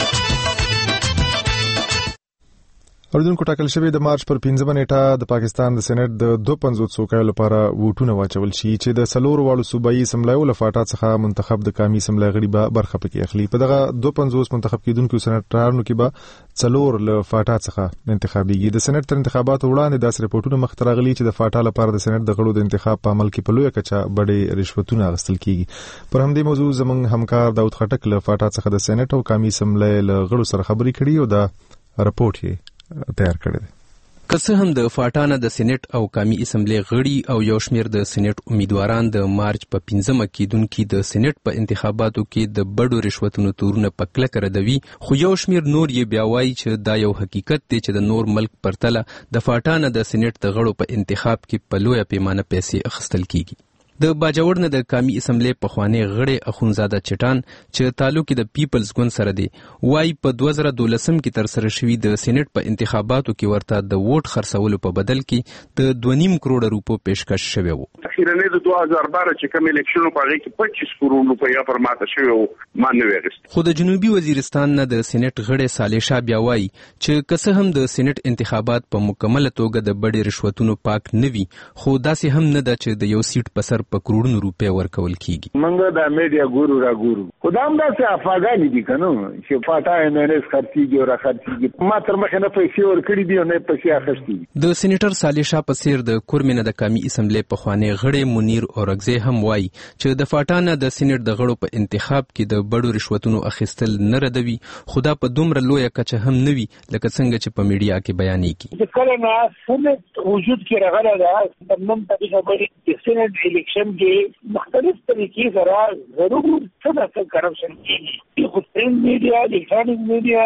اوریدونکو ټاکل شوی د مارچ پر پنځمه نیټه د پاکستان د سېنات د دوه پنځوس څوکیو لپاره ووټونه واچول شي چې د څلور واړو صوبایي اسمبلیو له فاټا څخه منتخب د قومي اسمبلی غړي به برخه پکې اخلي. په دغه دوه پنځوس منتخب کیدونکو سېناترانو کې به څلور له فاټا څخه انتخابيږي. د سېنات تر انتخاباتو وړاندې داسې رپورټونه مخ ته راغلي چې د فاټا لپاره د سېنات د غړو د انتخاب په عمل کې په لویه کچه بډې رشوتونه اخیستل کیږي. پر همدې موضوع زموږ همکار داود خټک له فاټا څخه د سېنات او قومي اسمبلی له غړو سره خبرې کړې او دا رپورټ یې تیار کړی دی. که څه هم د فاټا نه د سېنات او قومي اسمبلی غړي او یو شمېر د سېنات امیدواران د مارچ په پنځمه کېدونکي د سېنات په انتخاباتو کې د بډو رشوتونو تورونه په کلکه ردوي، خو یو شمېر نور یې بیا وایي چې دا یو حقیقت دی چې د نور ملک پرتله د فاټا نه د سېنات د غړو په انتخاب کې په لویه پیمانه پیسې اخیستل کیږي. د باجوړ نه د قومي اسمبلی پخوانی غړی اخونزاده چټان چې تعلق د پیپلز ګوند سره دی وايي په دوه زره دولسم کې تر سره شوي د سېنات په انتخاباتو کې ورته د ووټ خرڅولو په بدل کې د دوه نیم کروڑ روپو پیشکش شوی و. اخیرنه د دوه هزار بارہ چې کوم الیکشنونو په هغه کې پچیس کروڑ روپیا پر ماته شوی و ما نه وغست. خو د جنوبي وزیرستان نه د سېنات غړی صالح شاه بیا وايي چې که څه هم د سېنات انتخابات په مکمله توګه د بډې رشوتونو پاک نه وي، خو داسې هم نه ده چې د یو سیټ په سر په کروڑونو روپیا ورکول کیږي. منګه د میډیا ګورو را ګورو خدام دا څه افاګانی دي کنه چې فاټا نه نه خرڅيږي او را خرڅيږي، ما تر مخه نه پیسې ورکړي دي او نه پیسې اخیستي. د سېنیټر صالح شاه په څیر د کورمنه د قومي اسمبلی په خوانی غړی منیر اورګزی هم وایي چې د فاټا نه د سېنیټ د غړو په انتخاب کې د بډو رشوتونو اخیستل نه ردوي، خدا په دومره لویه کچه هم نه وي لکه څنګه چې په میډیا کې بیانېږي. کله نه سېنیټ وجود کې راغلی دا د نن په خبرې د سېنیټ الیکشن کې مختلف طریقې سره ضرور څه د کرپشن کیږي. خو پرنټ میډیا، الکترونیک میډیا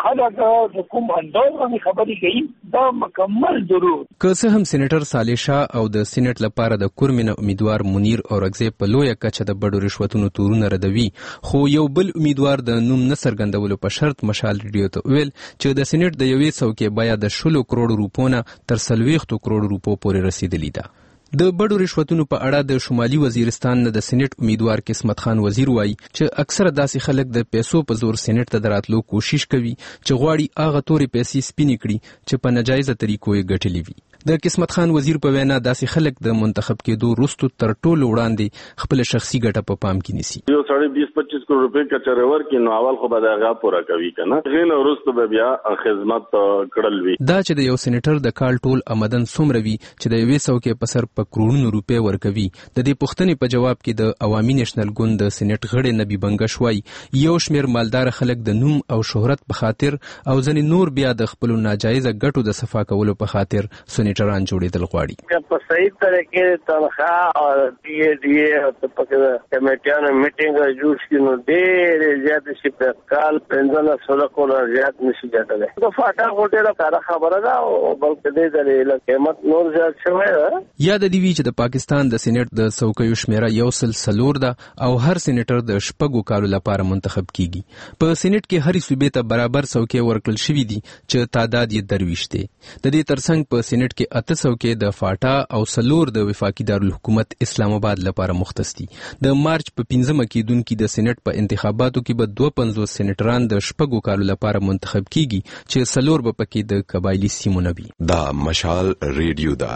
خلک د کوم انداز باندې خبرې کوي دا مکمل ضرور. که څه هم سېنیټر صالح شاه او د سېنیټ لپاره د کورمنه امیدوار منیر اورګزی په لویه کچه د بډو رشوتونو تورونه ردوي، خو یو بل امیدوار د نوم نه څرګندولو په شرط مشال ریډیو ته ویل چې د سېنیټ د یوې څوکۍ بیه د شلو کروڑ روپو نه تر څلوېښتو کروڑ روپو پورې رسیدلې ده. د بډو رشوتونو په اړه د شمالي وزیرستان نه د سېنیټ امیدوار قسمت خان وزیر وایي چې اکثره داسې خلک د پیسو په زور سېنیټ ته دراتلو کوشش کوي چې غواړي هغه تورې پیسې سپینې کړي چې په ناجایزه طریقو یې ګټلې وي. د قسمت خان وزیر په وینا داسې خلک د منتخب کېدو وروسته تر ټولو وړاندې خپل شخصي ګټه په پام کې نیسي. یو سړی بیس پچیس کروڑ روپۍ کچره ورکړي نو اول خو به د هغه پوره کوي که نه، هغې نه وروسته به بیا خدمت کړل وي. دا چې د یو سېنیټر د کال ټول آمدن څومره وي چې د یوې څوکۍ په سر په کروڑونو روپۍ ورکوي. د دې پوښتنې په جواب کې د عوامي نېشنل ګوند د سېنات غړي نبی بنګش وایي یو شمېر مالدار خلک د نوم او شهرت په خاطر او ځینې نور بیا د خپلو ناجایزه ګټو د صفا کولو په خاطر سېنیټران جوړېدل غواړي. په صحیح طریقې تنخواه او ډي اے ډي اے او په کمیټیانو میټینګ جوړ شي نو ډېرې زیاتې شي په کال پنځلس سوه کروڑه زیات نشي ګټلی. د فاټا غوټې لپاره خبره ده او بلکې دې ځلې له قیمت نور زیات شوی ده. یاد دې وي چې د پاکستان د سېنات د څوکیو شمیره یو سل څلور ده او هر سېنیټر د شپږو کالو لپاره منتخب کیږي. په سېنات کې هرې صوبې ته برابر څوکۍ ورکړل شوي دي چې تعداد یې درویشت دی. د دې ترڅنګ په سېنات کې اته څوکۍ د فاټا او څلور د وفاقي دارالحکومت اسلام آباد لپاره مختص دي. د مارچ په پنځمه کېدونکي د سېنات په انتخاباتو کې به دوه پنځوس سېنیټران د شپږو کالو لپاره منتخب کیږي چې څلور به پکې د قبایلي سیمو نه وي. دا مشال ریډیو ده.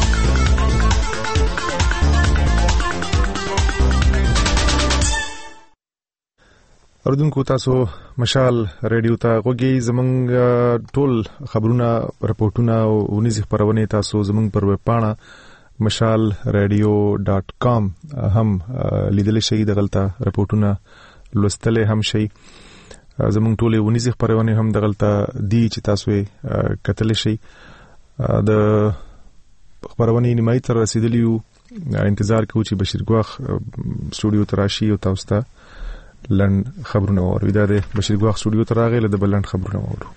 اردوونکو تاسو مشال ریډیو ته غوږی. زمونږ ټول خبرونه رپورټونه او ونیزي خبرونه تاسو زمونږ پر ویب پاڼه مشال ریډیو ډاٹ کام هم لیدل شئ. دغلطه رپورټونه لوستل هم شئ. زمونږ ټول ونیزي خبرونه هم دغلطه دی چې تاسو یې کتل شئ. د خبرونه نیمای تر رسیدلیو انتظار کوو چې بشیر ګواخ سټوډیو ته راشي او تاسو ته لند خبرونه اورو. دا د بشیر ګواخ سټوډیو ته راغی له بلند خبرونه اورو.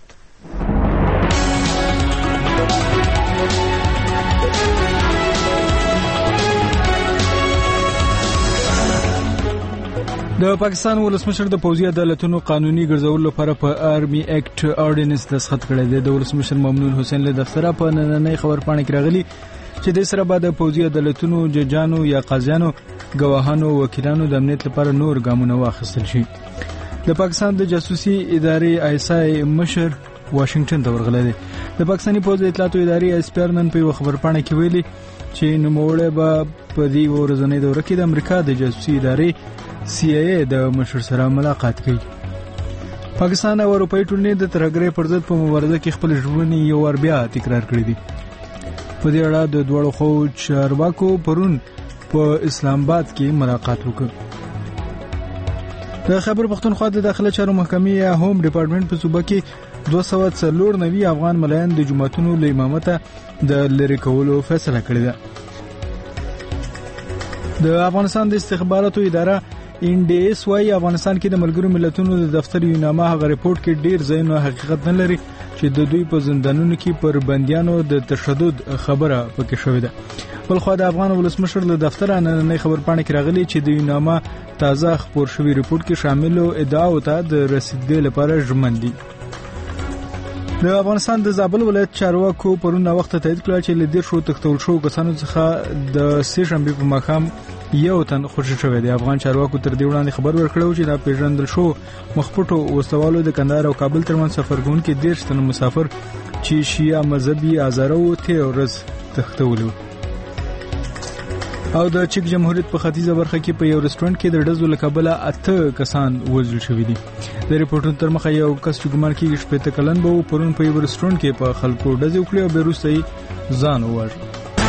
د پاکستان ولسمشر د پوځي عدالتونو قانوني ګرځولو لپاره په آرمي اکټ اورډیننس دستخط کړی دی. د ولسمشر ممنون حسین له دفتره په نننۍ خبرپاڼه کې راغلي چې د سره بعد د پوځي عدالتونو ججانو یا قاضیانو ګواهانو وکیلانو د امنیت لپاره نور ګامونه واخیستل شي. د پاکستان د جاسوسي ادارې آی اس آی مشر واشنگټن ته ورغلی دی. د پاکستاني پوځ اطلاعاتو ادارې آی اس پی آر نن په خبرپاڼه کې ویلي چې نوموړی به په دې ورځنۍ دوره کې د امریکا د جاسوسي ادارې سی ای ای د مشر سره ملاقات کوي. پاکستان او اروپאי ټولنې د ترهګرۍ پر ضد په مبارزه کې خپل ژمنې یو ور بیا تکرار کړې دي. په دې اړه د دوړو خو چارواکو پرون په اسلام آباد کې ملاقات وکړ. د خیبر پختونخوا د داخله چارو محکمې یا هوم ډپارټمنټ په صوبه کې دوه سوه څلور نوي افغان ملایان د جماعتونو له امامته د لری کولو فیصله کړې ده. د افغانستان د استخباراتو اداره ان ډي اس وايي افغانستان کې د ملګرو ملتونو د دفتر یونامه هغه ریپورت کې ډیر ځایونه حقیقت نه لري چې د دوی په زندانونو کې پر بنديانو د تشدد خبره پکې شوې ده. بلخو د افغان ولسمشر له دفتر نننۍ خبرپاڼه کې راغلي چې د یونامه تازه خبر شوی ریپورت کې شامل ادعاو ته د رسیدګۍ لپاره ژمن دي. د افغانستان د زابل ولایت چارواکو پرونه وخت تایید کړ چې لدیر شو تختول شو کسانو څخه د سې شنبه په مخام یو تن خوشی شوی دی. افغان چارواکو تر دې وړاندې خبر ورکړو چې دا پیژندل شو مخپټو وسوالو د کندهار او کابل ترمن سفر کوونکي ډیر شتن مسافر چې شیعه مذهبي ازارو ته ورځ تختولو. او د چک جمهوریت په ختیځه برخه کې په یو رستورانت کې د ډزو لکبله اته کسان وژل شوي دي. د ریپورټونو تر مخه یو کس چې ګمان کېږي شپېته کلن به پرون په یو رستورانت کې په خلکو ډزې وکړې او بیا وروسته یې ځان وواژه.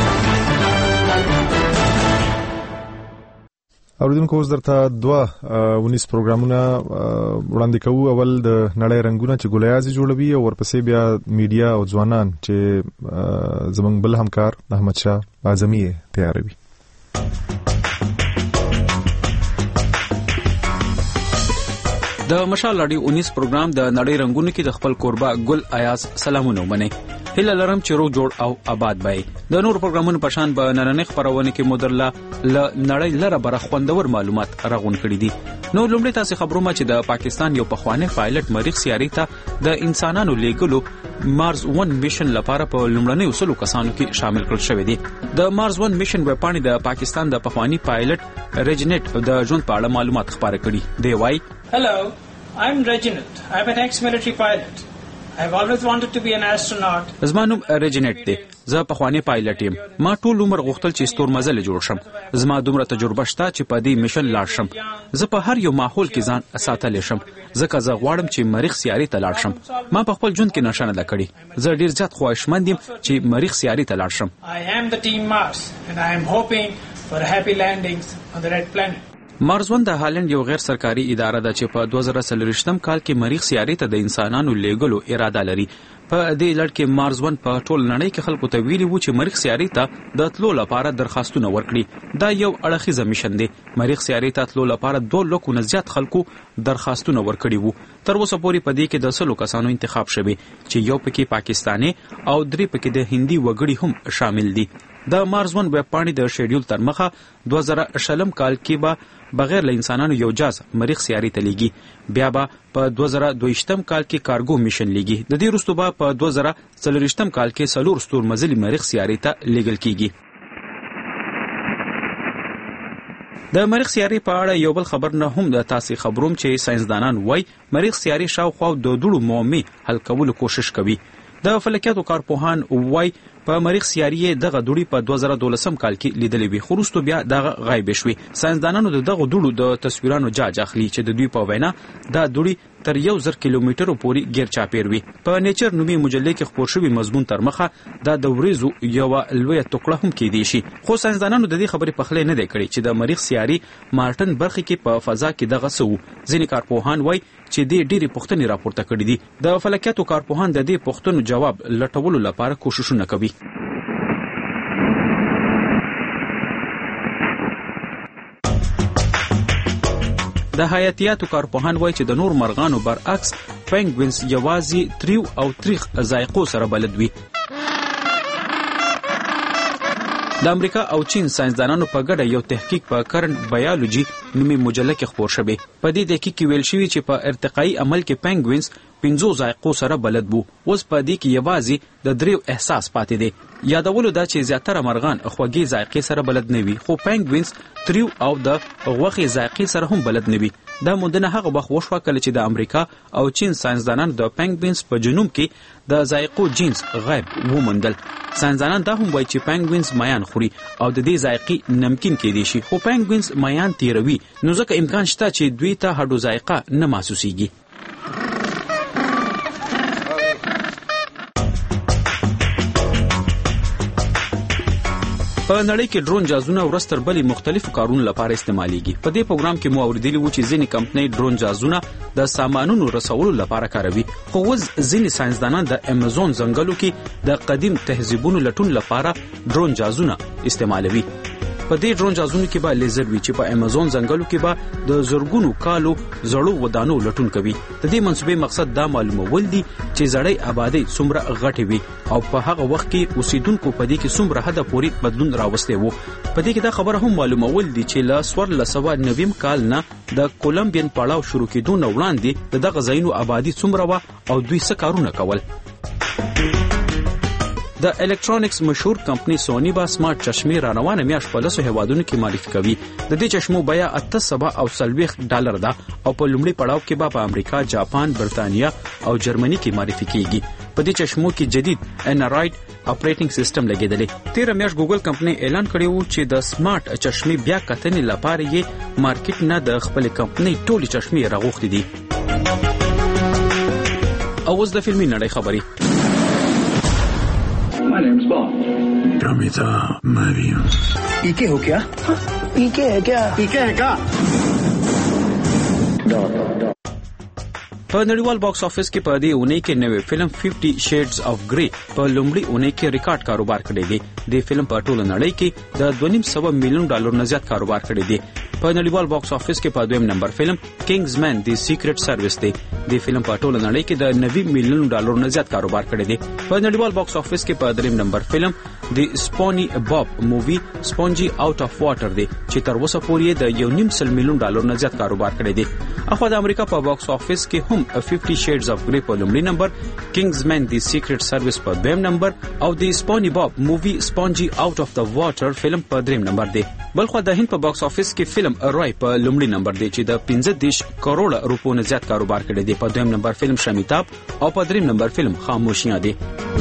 اوریدونکو اوس درته دوه ونیس پروګرامونه وړاندې کوو. اول د نړۍ رنګونه چې ګولیازي جوړوي او ورپسې بیا میډیا او ځوانان چې زمونږ بل همکار احمد شاه اعظمي تیاروي. د مشال رادیو انیس پروګرام د نړۍ رنگونو کې د خپل کوربه ګل ایاز سلامونه ومني. هله لرم چې روغ جوړ او آباد وي. د نور پروګرامونو په شان به نننۍ خبرونه کې مدرله ل نړۍ لره بر خوندور معلومات راغون کړي دي. نو لومړی تاسو خبرومه چې د پاکستان یو پخوانی پایلټ مریخ سیاري ته د انسانانو لیږلو مارز ون میشن لپاره په لومړنۍ اصولو کسانو کې شامل کړل شوی دی. د مارز ون میشن په پاڼې د پاکستان د پخوانی پایلټ رجنټ د ژوند په اړه معلومات خبره کړي. دی وايي Hello, I'm Reginald. I'm an ex-military pilot. I've always wanted to be an astronaut. زما نوم ریجینټ دی. زه پخوانی پایلټ یم. ما ټول عمر غوښتل چې ستورمزل جوړ شم. زما دومره تجربه شته چې په دې میشن لاړ شم. زه په هر یو ماحول کې ځان ساتلی شم. ځکه زه غواړم چې مریخ سیارې ته لاړ شم. ما په خپل ژوند کې نشه نه ده کړې. زه ډیر زیات خواهشمند یم چې مریخ سیارې ته لاړ شم. I am the team Mars and I am hoping for happy landings on the red planet. مارز ون د هالند یو غیر سرکاري اداره ده چې په دوه زره څلوېښتم کال کې مریخ سیارې ته د انسانانو لیږلو اراده لري. په دې لړ کې مارز ون په ټول نړۍ کې خلکو ته ویلي وو چې مریخ سیارې ته د تلو لپاره درخواستونه ورکړي. دا یو اړخیزه میشن دی. مریخ سیارې ته تلو لپاره دوه لکو نه زیات خلکو درخواستونه ورکړي وو. تر اوسه پورې په دې کې د سلو کسانو انتخاب شوی چې یو پکې پاکستاني او درې پکې د هندي وګړي هم شامل دي. د مارز ون ویب پاڼې د شیډول تر مخه دوه زره شلم کال کې به بغیر له انسانانو یو جاز مریخ سیارې ته لیږي. بیا به په دوه زره دویشتم کال کې کارګو میشن لیږي. د دې وروسته به په دوه زره څلوېښتم کال کې څلور ستورمزلي مریخ سیارې ته لیږل کیږي. د مریخ سیارې په اړه یو بل خبر نه هم د تاسې خبروم چې ساينسدانان وایي مریخ سیارې شاوخوا د دوړو معمې حل کولو کوشش کوي. د فلکیاتو کارپوهان وایي په مریخ سیارې دغه دوړي په دوه زره دولسم کال کې لیدلې وي، خو وروسته بیا دغه غایب شوي. ساينسدانانو د دغه دوړو د تصویرانو جاج اخلي چې د دوی په وینا دا دوړي تر یو زر کیلومترو پورې غیر چاپیر وي. په نیچر نومي مجله کې خپور شوی مضمون تر مخه دا د وریځو یو لویه ټوکړه هم کېدی شي. خو ساينسدانانو د دې خبرې پخلی نه دی کړی چې د مریخ سیارې مارټن برخې کې په فضا کې دغه څه وو. ځینې کارپوهان وایي چې دې ډېرې پوښتنې راپورته کړي دي. د فلکیاتو کارپوهان د دې پوښتنو جواب لټولو لپاره کوششونه کوي. د حیاتیاتو کارپوهان وایي چې د نور مرغانو برعکس پینګوینز یوازې تریو او تریخ ذایقو سره بلد وي. د امریکا او چین ساينسدانانو په ګډه یو تحقیق په کرنټ بایولوژي نومي مجله کې خپور شوی. په دې تحقیق کې ویل شوی چې په ارتقایي عمل کې پینګوینز پنځو ذایقو سره بلد وو. اوس په دې کې یوازې د دریو احساس پاتې دی. یادولو دا چې زیاتره مرغان خوږې ذایقې سره بلد نه وي، خو پینګوینز تریو او د غوښې ذایقې سره هم بلد نه وي. دا موندنه هغه وخت وشوه کله چې د امریکا او چین ساينسدانانو د پینګوینز په جنوب کې د ذایقو جینس غیب وموندل. ساينسدانان دا هم وایي چې پینګوینز مایان خوري او د دې ذایقې نمکین کېدی شي، خو پینګوینز مایان تیروي، نو ځکه امکان شته چې دوی ته هډو ذایقه نه محسوسیږي. په نړۍ کې ډرون جازونه ورځ تر بلې مختلفو کارونو لپاره استعمالیږي. په دې پروګرام کې مو اوریدلی وو چې ځینې کمپنۍ ډرون جازونه د سامانونو رسولو لپاره کاروي، خو اوس ځینې ساينسدانان د امازون ځنګلو کې د قدیم تهذیبونو لټون لپاره ډرون جازونه استعمالوي. په دې ډرون جازونو کې به لیزر وي چې په امازون ځنګلو کې به د زرګونو کالو زړو ودانو لټون کوي. د دې منصوبې مقصد دا معلومول دي چې زړې آبادی څومره غټې وي او په هغه وخت کې اوسیدونکو په دې کې څومره حد پورې بدلون راوستی وو. په دې کې دا خبره هم معلومول دي چې له څوارلس سوه نویم کال نه د کولمبین پړاو شروع کېدو نه وړاندې د دغه ځایونو آبادی څومره وه او دوی څه کارونه کول. د الکترونکس مشهور کمپنی سونی با سمارټ چشمې را روانه میاشت په لسو هیوادونو کې معرفي کوي. د دې چشمو بیه اته سوه او څلوېښت ډالر ده او په لومړي پړاو کې به په امریکا، جاپان، برتانیا او جرمني کې معرفي کیږي. په دې چشمو کې جدید انډرایډ اپریټینګ سیستم لګیدلی. تیر میاشت ګوګل کمپنی اعلان کړی وو چې د سمارټ چشمې بیا کتنې لپاره یې مارکیټ نه د خپل کمپنی ټولې چشمې راغوښتې دي. او اوس د فلمي نړۍ خبرې. My name's Bond. Prometa Marion. ¿Y qué ho क्या? ¿Y qué है क्या? ¿Y qué है क्या? No, no, no. په نړیوال باکس افیس کې په دې اونۍ کې نوې فلم ففټي شیډز اف ګری په لومړي اونۍ کې ریکارډ کاروبار کړی دی. د فلم په ټوله نړۍ کې د دوه نیم سوه میلیون ډالر نه زیات کاروبار کړی دی. په نړیوال باکس افیس کې په دویم نمبر فلم کینګز مین دی سیکریټ سرویس دی. د فلم په ټوله نړۍ کې د نوي میلیون ډالر نه زیات کاروبار کړی دی. په نړیوال باکس افیس کې په دریم نمبر فلم دی سپونی باب مووی سپونجی آوټ اف واټر دی چې تر اوسه پورې د یو نیم سل میلیون ډالر نه زیات کاروبار کړی دی. اخو د امریکا په باکس افیس کې هم ففټي شیډز اف ګری په لومړي نمبر، کینګز مین دی سیکریټ سرویس په دویم نمبر او دی سپونی باب مووی سپونجی آوټ اف د واټر فلم په دریم نمبر دی. بلخو د هند په باکس افیس کې فلم فلم روي په لومړي نمبر دی چې د پنځه دېرش کروڑ روپو نه زیات کاروبار کړی دی. په دویم نمبر فلم شمیتاب او په دریم نمبر فلم خاموشیاں دی.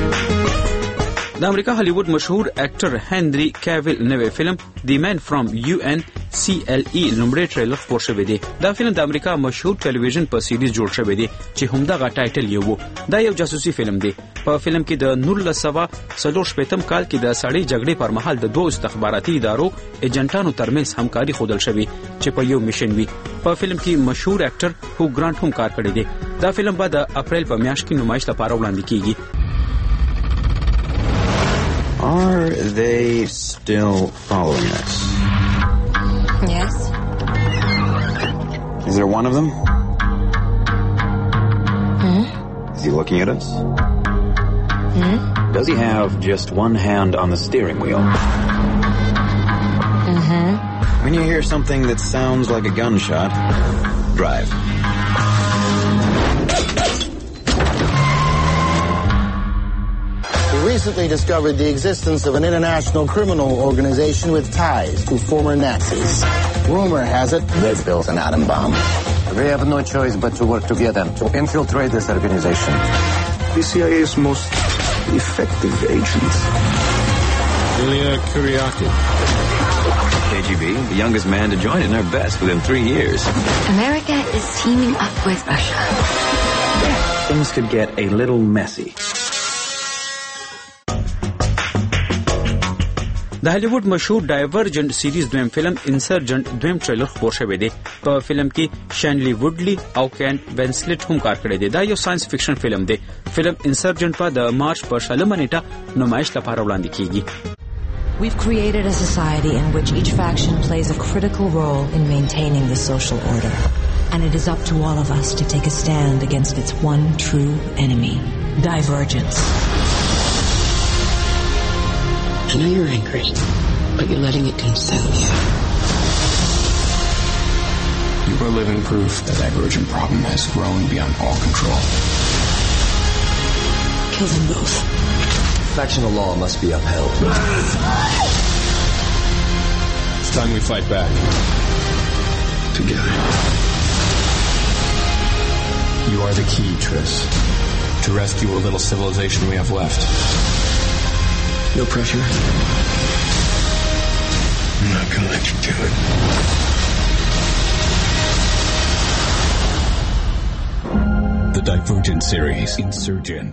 د امریکا هالیوډ مشهور اکټر هنري کاویل نوې فلم دی مین فرام یو ان سی ال ای لومړی ټریلر خپور شوی دی. دا فلم د امریکا مشهور ټلویزیون په سیریز جوړ شوی دی چې همدغه ټایټل یې وو. دا یو جاسوسي فلم دی. په فلم کې د نولس سوه څلور شپېتم کال کې د سړې جګړې پر مهال د دوه استخباراتي ادارو ایجنټانو ترمنځ همکاري ښودل شوې چې په یو میشن وي. په فلم کې مشهور اکټر هو ګرانټ هم کار کړی دی. دا فلم به د اپریل په میاشت کې نمایش لپاره وړاندې کیږي. Are they still following us? Yes. Is there one of them? Hmm? Is he looking at us? Hmm? Does he have just one hand on the steering wheel? Mm-hmm. When you hear something that sounds like a gunshot, drive. We recently discovered the existence of an international criminal organization with ties to former Nazis. Rumor has it they've built an atom bomb. We have no choice but to work together to infiltrate this organization. The C I A's most effective agents. Ilya Kuryakov. K G B, the youngest man to join in our best within three years. America is teaming up with Russia. Things could get a little messy. د هالیوډ مشهور ډایورجنټ سیریز دویم فلم انسرجنټ دویم ټریلر خپور شوی دی. په فلم کې شانلی وډلی او کین وینسلټ هم کار کړی دی. دا یو ساينس فکشن فلم دی. فلم انسرجنټ په د مارچ په شلمه نیټه نمایش لپاره وړاندې کیږي. We've created a society in which each faction plays a critical role in maintaining the social order. And it is up to all of us to take a stand against its one true enemy, divergence. I know you're angry, but you're letting it consume you. You are living proof that the divergent problem has grown beyond all control. Kill them both. Factional law must be upheld. It's time we fight back. Together. You are the key, Triss, to rescue a little civilization we have left. No pressure. I'm not gonna let you do it. The Divergent series, Insurgent.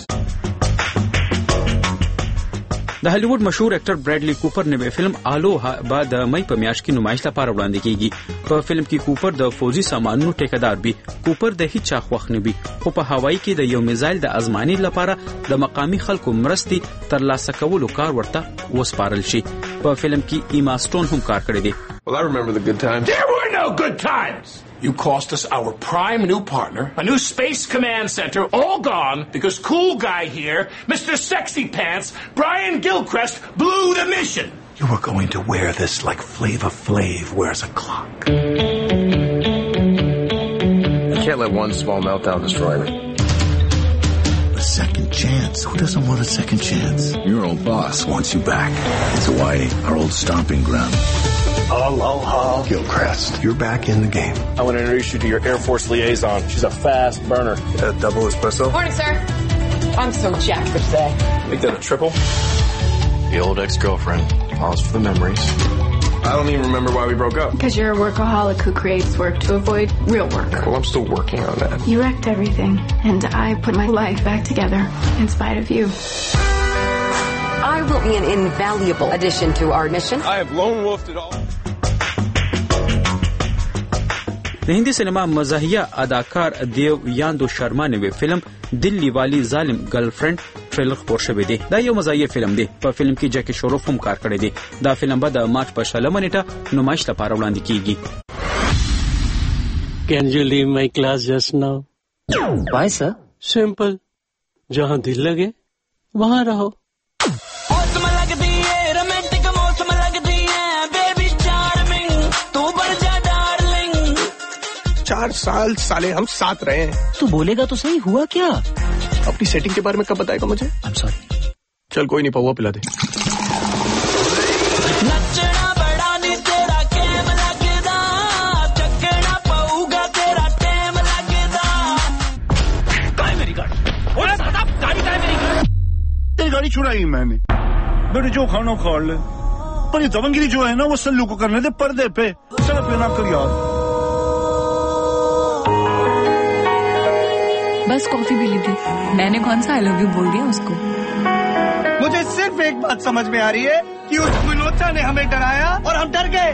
د هالیوډ مشهور اکټر برادلی کوپر نوې فلم آلوها به د مئی په میاشت کې نمایش لپاره وړاندې کیږي. په فلم کې کوپر د فوزي سامانونو ټیکدار وي. کوپر د هیڅ چا خوښ نه وي، خو په هوایي کې د یو میزایل د ازمایښت لپاره د مقامي خلکو مرستې ترلاسه کولو کار ورته وسپارل شي. په فلم کې ایما سټون هم کار کړی دی. Well, I remember the good times. There were no good times. You cost us our prime new partner, a new space command center, all gone because cool guy here, Mister Sexy Pants, Brian Gilchrist, blew the mission. You were going to wear this like Flavor Flav wears a clock. You can't let one small meltdown destroy me. A second chance? Who doesn't want a second chance? Your old boss wants you back. It's Hawaii, our old stomping ground. Aloha. Gilchrist, you're back in the game. I want to introduce you to your Air Force liaison. She's a fast burner. A double espresso? Morning, sir. I'm so jacked for today. Make that a triple. The old ex-girlfriend. Pause for the memories. I don't even remember why we broke up. Because you're a workaholic who creates work to avoid real work. Well, I'm still working on that. You wrecked everything, and I put my life back together in spite of you. I will be an invaluable addition to our mission. I have lone wolfed it all. د هندي سینما مزاحیه اداکار دیو یاندو شرما نوې فلم دلی والی ظالم گرل فرند ټریلر خپور شوی دی. دا یو مزاحیه فلم دی. په فلم کې جکی شروف هم کار کړی دی. دا فلم به د مارچ په شلمه نیټه نمایش لپاره وړاندې کیږي. Can you leave my class just now? Why, sir? Simple. जहाँ दिल लगे वहाँ रहो. चार साल साले हम साथ रहे हैं. तू बोलेगा तो सही, हुआ क्या? अपनी सेटिंग के बारे में कब बताएगा मुझे? I'm sorry. चल कोई नहीं, पौवा पिला दे. Mai छुड़ाई मैंने बेटे जो खाना खा ले पर ये तवंगिरी जो है ना वो सल्लू को करने दे पर्दे पे चल पे ना कर यार बस कॉफी भी ली थी मैंने कौन सा आई लव यू बोल दिया उसको मुझे सिर्फ एक बात समझ में आ रही है कि उस विनोदा ने हमें डराया और हम डर गए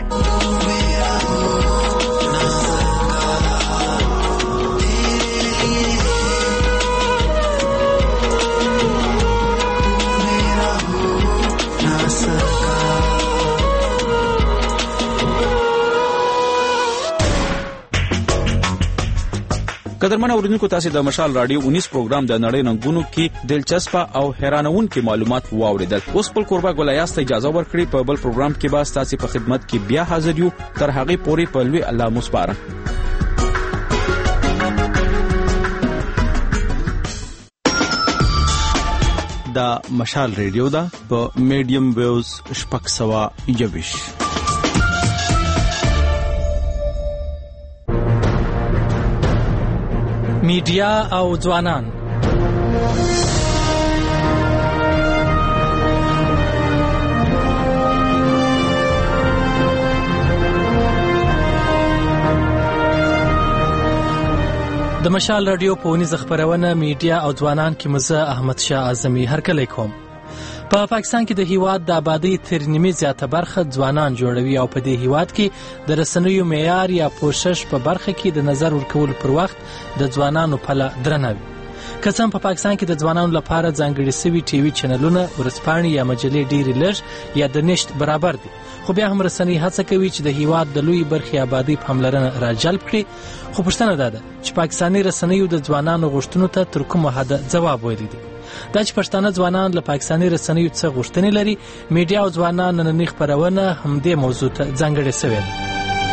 قدرمن اوریدونکو تاسو د مشال رادیو انیس پروګرام د نړۍ رنگونو کې دلچسپه او حیرانونکي معلومات واوریدل. اوس په قربا ګلایاست اجازه ورکړي په بل پروګرام کې به تاسو په خدمت کې بیا حاضر یو. تر هغه پورې په لوی الله مسپاره. دا مشال ریډیو دا په میډیم ویوز شپږ سوه یوویشت. میډیا او ځوانان د مشال رادیو په ونیزه خبرونه میډیا او ځوانان کې مزه احمد شاه اعظمي هرکلی کوم. په پاکستان کې د هیواد د آبادی تر نیمه زیاته برخه ځوانان جوړوي او په دې هیواد کې د رسنیو معیار یا پوښښ په برخه کې د نظر ورکول پر وخت د ځوانانو پله درنه وي. که څه هم په پاکستان کې د ځوانانو لپاره ځانګړي سوي ټي وي چینلونه ورځپاڼې یا مجلې ډېرې لږ یا د نشت برابر دي، خو بیا هم رسنۍ هڅه کوي چې د هیواد د لوی برخې آبادی پاملرنه راجلب کړي. خو پوښتنه دا ده چې پاکستاني رسنیو د ځوانانو غوښتنو ته تر کومه حده ځواب ویلی دی. دا چې پښتانه ځوانان له پاکستاني رسنیو څخه غوښتنې لري، میډیا او ځوانان نننۍ خپرونه همدې موضوع ته ځانګړې سوې ده.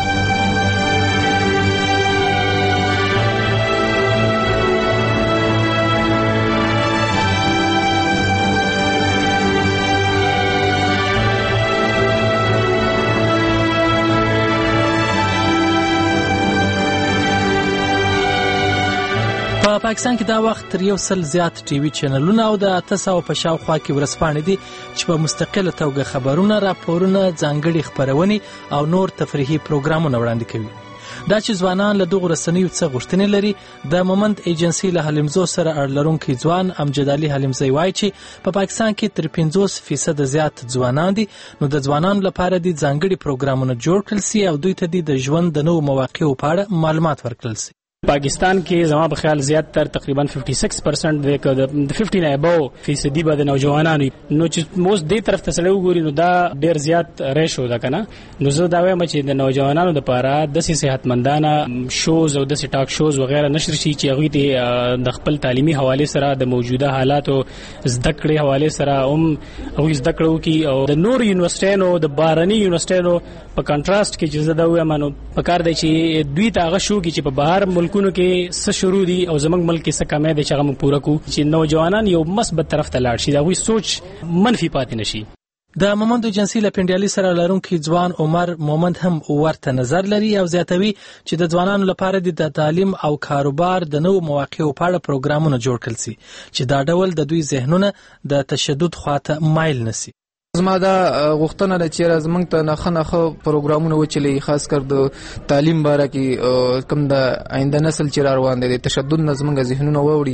په پاکستان کې دا وخت تر یو سل زیات ټي وي چینلونه او د اته سوه په شاوخوا کې ورځپاڼې دي چې په مستقله توګه خبرونه، راپورونه، ځانګړي خپرونې او نور تفریحي پروګرامونه وړاندې کوي. دا چې ځوانان له دغو رسنیو څخه غوښتنې لري، د مومند ایجنسي له حلیمزو سره اړه لرونکی ځوان امجد علي حلیمزی وایي چې په پاکستان کې تر پنځوس فیصده زیات ځوانان دي، نو د ځوانانو لپاره دي ځانګړي پروګرامونه جوړ کړل سي او دوی ته د ژوند د نوو مواقعو په اړه معلومات ورکړل سي. پاکستان کې زما په خیال زیات تر تقریبا छप्पन پرسنٹ د پنځه نه ابو فیصدي به د نوجوانانو نو چې موږ دې طرف ته سړی وګوري نو دا ډیر زیات ریشو ده کنه. نو زه دا وایم چې د نوجوانانو لپاره د صحتمندانه شوز او د ټاک شوز وغیرہ نشر شي چې هغه د خپل تعلیمي حواله سره د موجوده حالاتو زده کړې حواله سره هم هغه زده کړو کی او د نور یونیورسيټونو د بارني یونیورسيټونو په کنټراست کې چې زه دا وایم نو په کار دی چې دوی ته هغه شو کی چې په بهر ملکونو کې څه شروع دي او زمنګ ملک کې څه کمې دي چې هغه موږ پوره کو چې نوجوانان یو مثبت طرف ته لاړ شي دا وی سوچ منفي پاتې نشي. د مومند ایجنسي له پنډیالي سره لرونکي ځوان عمر مومند هم ورته نظر لري او زیاتوي چې د ځوانانو لپاره د تعلیم او کاروبار د نوو مواقعو په اړه پروګرامونه جوړ کړل سي چې دا ډول د دوی ذهنونه د تشدد خواته مایل نشي. زما دا غوښتنه ده چې زمونږ ته نه خنه خو پروګرامونه وچلي، خاص کر د تعلیم باره کې کوم د آینده نسل چې روان دي د تشدد نه زمونږ ذهنونه ووري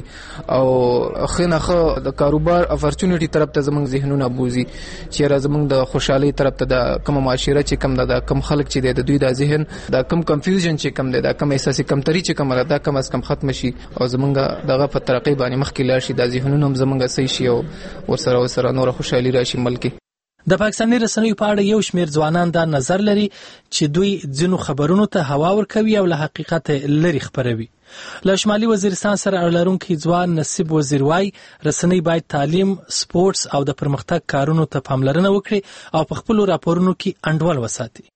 او خنه خو د کاروبار اپورچونټی طرف ته زمونږ ذهنونه بوزي چې زمونږ د خوشحالي طرف ته د کوم معاشره چې کوم د کم خلک چې د دوی د ذهن د کم کنفیوژن چې کوم د کم احساسي کمتري چې کوم دا کم از کم ختم شي او زمونږ دغه په ترقی باندې مخکې لاړ شي، د ذهنونه هم زمونږ صحیح شي او ورسره ورسره نور خوشحالي راشي ملک. د پاکستاني رسنیو په اړه یو شمېر ځوانان دا نظر لري چې دوی ځینو خبرونو ته هوا ورکوي او له حقیقت لري خبروي. له شمالي وزیرستان سره اړه لرونکي ځوان نصیب وزیر وای رسنۍ باید تعلیم، سپورتس او د پرمختګ کارونو ته پاملرنه وکړي او په خپلو راپورونو کې انډول وساتي.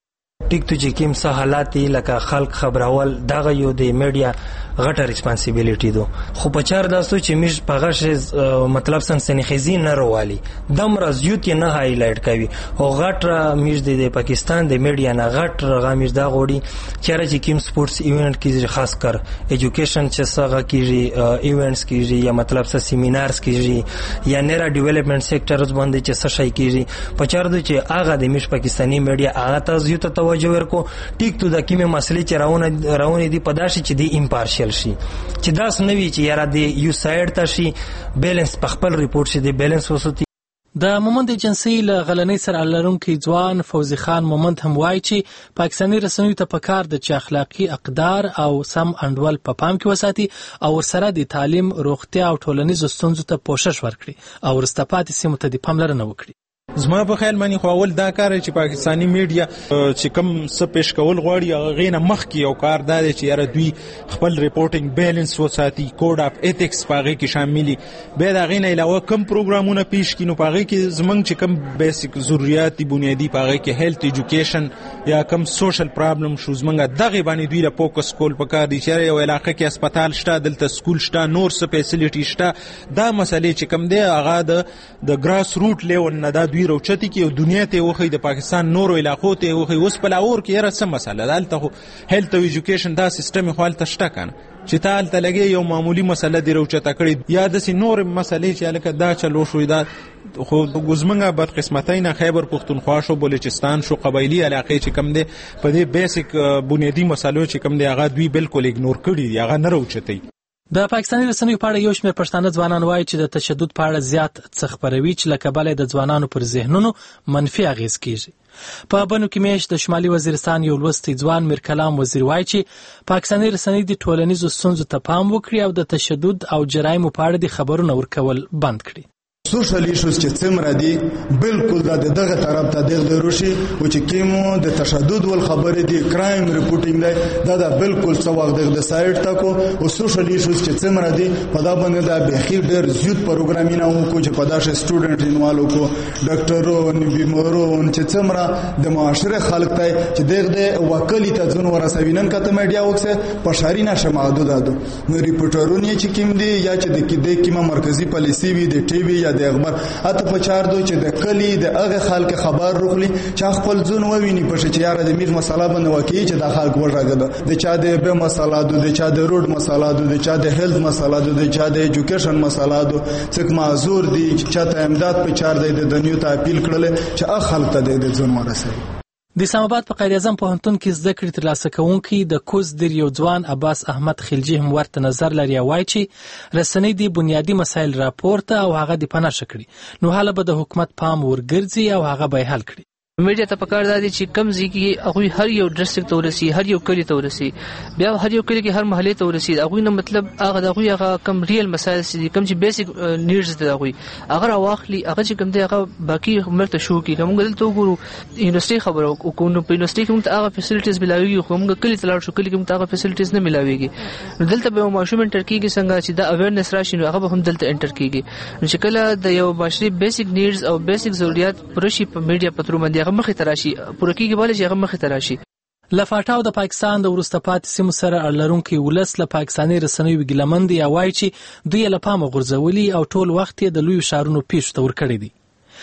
ټیک ته چې کوم څه حالات لکه خلک خبرول دغه یو د میډیا غټه ریسپانسیبিলিټي دو خو په چار داستو چې مش په غش مطلب سنسنخیزی نه روالي دم رازیوت نه هایلایټ کوي او غټ مش د پاکستان د میډیا نه غټ رغامش دا غوړي چې چې کوم سپورتس ایونت کې خاص کر ایجوکیشن چې څنګه کیږي ایونټس کیږي یا مطلب څه سیمینارز کیږي یا نرا ډیولپمنٹ سیکټرز باندې چې څه شي کیږي په چار د چې هغه د مش پاکستانی میډیا هغه تاسو ته توجه ورکو ټیک ته د کیمه مسلې چې راونه راونه دي پداسي چې دی امپارشل شي چې داس نوي چې یاره دی یو سایډ ته شي بیلانس په خپل ریپورت شي دی بیلانس وسوتي د مومند ایجنسی له غلنۍ سره لرونکي ځوان فوزي خان مومند هم وایي چې پاکستاني رسنیو ته پکار د چې اخلاقی اقدار او سم انډول په پا پام کې وساتي او ورسره د تعلیم روغتیا او ټولنیزو ستونزو ته پوښښ ورکړي او ورستپاتې سیمو ته د پاملرنه وکړي. زما په خیال باندې خو اول دا کار چې پاکستانی میډیا چې کم څه پیش کول غواړي هغه غینه مخ کې او کار دا دی چې یاره دوی خپل ریپورټینګ بیلانس وساتي کوډ اف ایتکس پاغه کې شاملي به دا غینه علاوه کم پروګرامونه پیش کینو پاغه کې زمنګ چې کم بیسیک ضرورت بنیادی پاغه کې هیلث ایجوکیشن یا کم سوشل پرابلم شو زمنګ دغه باندې دوی له فوکس کول پکار دي چې یو علاقه کې هسپتال شته دلته سکول شته نور څه فیسیلیټی شته دا مسلې چې کم دی هغه د د ګراس روټ لیول نه دا روچتی کې او دنیا ته وخی د پاکستان نورو علاقو ته وخی اوس په لاور کې یره سم مسله دالته هیلث او ایجوکیشن دا سیستم خو حالت شته کنه چې تال ته لګي یو معمولی مسله دی روچته کړی یا د سي نور مسلې چې الکه دا چلو شوې دا خو ګزمنګه بد قسمتای نه خیبر پختونخوا شو بلوچستان شو قبایلی علاقې چې کم دي په دې بیسیک بنیادی مسلو چې کم دي هغه دوی بالکل اګنور کړی هغه نه روچتي. د پاکستاني رسنیو په اړه یو شمېر پښتانه ځوانان وایي چې د تشدد په اړه زیات څه خبروي چې له کبله د ځوانانو پر ذهنونو منفي اغیز کیږي. په بنو کې میش د شمالي وزیرستان یو لوستی ځوان میر کلام وزیر وایي چې پاکستاني رسنۍ د ټولنیزو ستونزو ته پام وکړي او د تشدد او جرایمو په اړه د خبرونه ورکول بند کړي. سوشل ایشوز چې څومره دي بالکل د دغه طرف ته دغه روشي او چې کیمو د تشدد ول خبرې دي کرایم ریپورټینګ دی دا د بالکل څو وخت د سایت تا کو او سوشل ایشوز چې څومره دي په دا باندې دا به خیر ډیر زیات پروګرامینګ او کو چې په داشه سټوډنټ انوالو کو ډاکټرو نو بیمارو چې څومره د معاشره خلک ته چې دغه وکالت ته ځون ورسوینن کته میډیا وکسه په شاري نشه محدود ده نو ریپورټرونه چې کیم دي یا چې د کې د کیمه مرکزی پالیسی وي د ټي وي یا د خبر اته په چار دو چې د کلی د هغه خلک خبر روخلی چې خپل ځون وویني په چې یاره د میر مسله باندې واقعي چې د خلک وژاګه د چا د به مسله د چا د روډ مسله د چا د هیلث مسله د چا د ایجوکیشن مسله د څک معذور دي چې چاته امداد په چار د دنیو ته اپیل کړل چې هغه خلک ته د ځون ورسوي. د اسلام آباد په قائد اعظم پوهنتون کې زده کړې ترلاسه کوونکي د کوز در یو ځوان عباس احمد خلجی هم ورته نظر لري وایي چې رسنۍ د بنیادی مسایل راپورته او هغه د پناه شکړي نو حاله به د حکومت پام ورګرځي او هغه به حل کړي. میډیا ته پکار دی چې کم ځای کې هغه هر یو ډیسټریکټ ته ورسي هر یو کلی ته ورسي بیا هر یو کلی کې هر محله ته ورسي هغه نه مطلب هغه دغه هغه کم ریل مسایل دي کم چې بیسیک نیډز دي هغه هغه واخلي هغه چې کم دی هغه باقي مرته شو کې کوم دلته وګورو یونیورسيټي خبرو کو نو په یونیورسيټي کې موږ هغه فیسیلیټیز ملاوي خو موږ کلی تلل شو کلی کې موږ هغه فیسیلیټیز نه ملاويږي نو دلته به ماشوم انټر کیږي څنګه چې دا اویرنس راشي نو هغه هم دلته انټر کیږي نو چې کله د یو معاشري بیسیک نیډز او بیسیک ضرورت پرشي په میډیا پترو باندې هغه مخې ته راشي پوره کیږي بل چې هغه مخې ته راشي. لفاټاو د پاکستان د وروسته پاتې سیمو سره اړلرونکي ولس له پاکستاني رسنیو ګیلمند یا وایي چې دوی له پامه غورځولي او ټول وخت یې د لوی شهرونو پیښو ته ورکړي دي.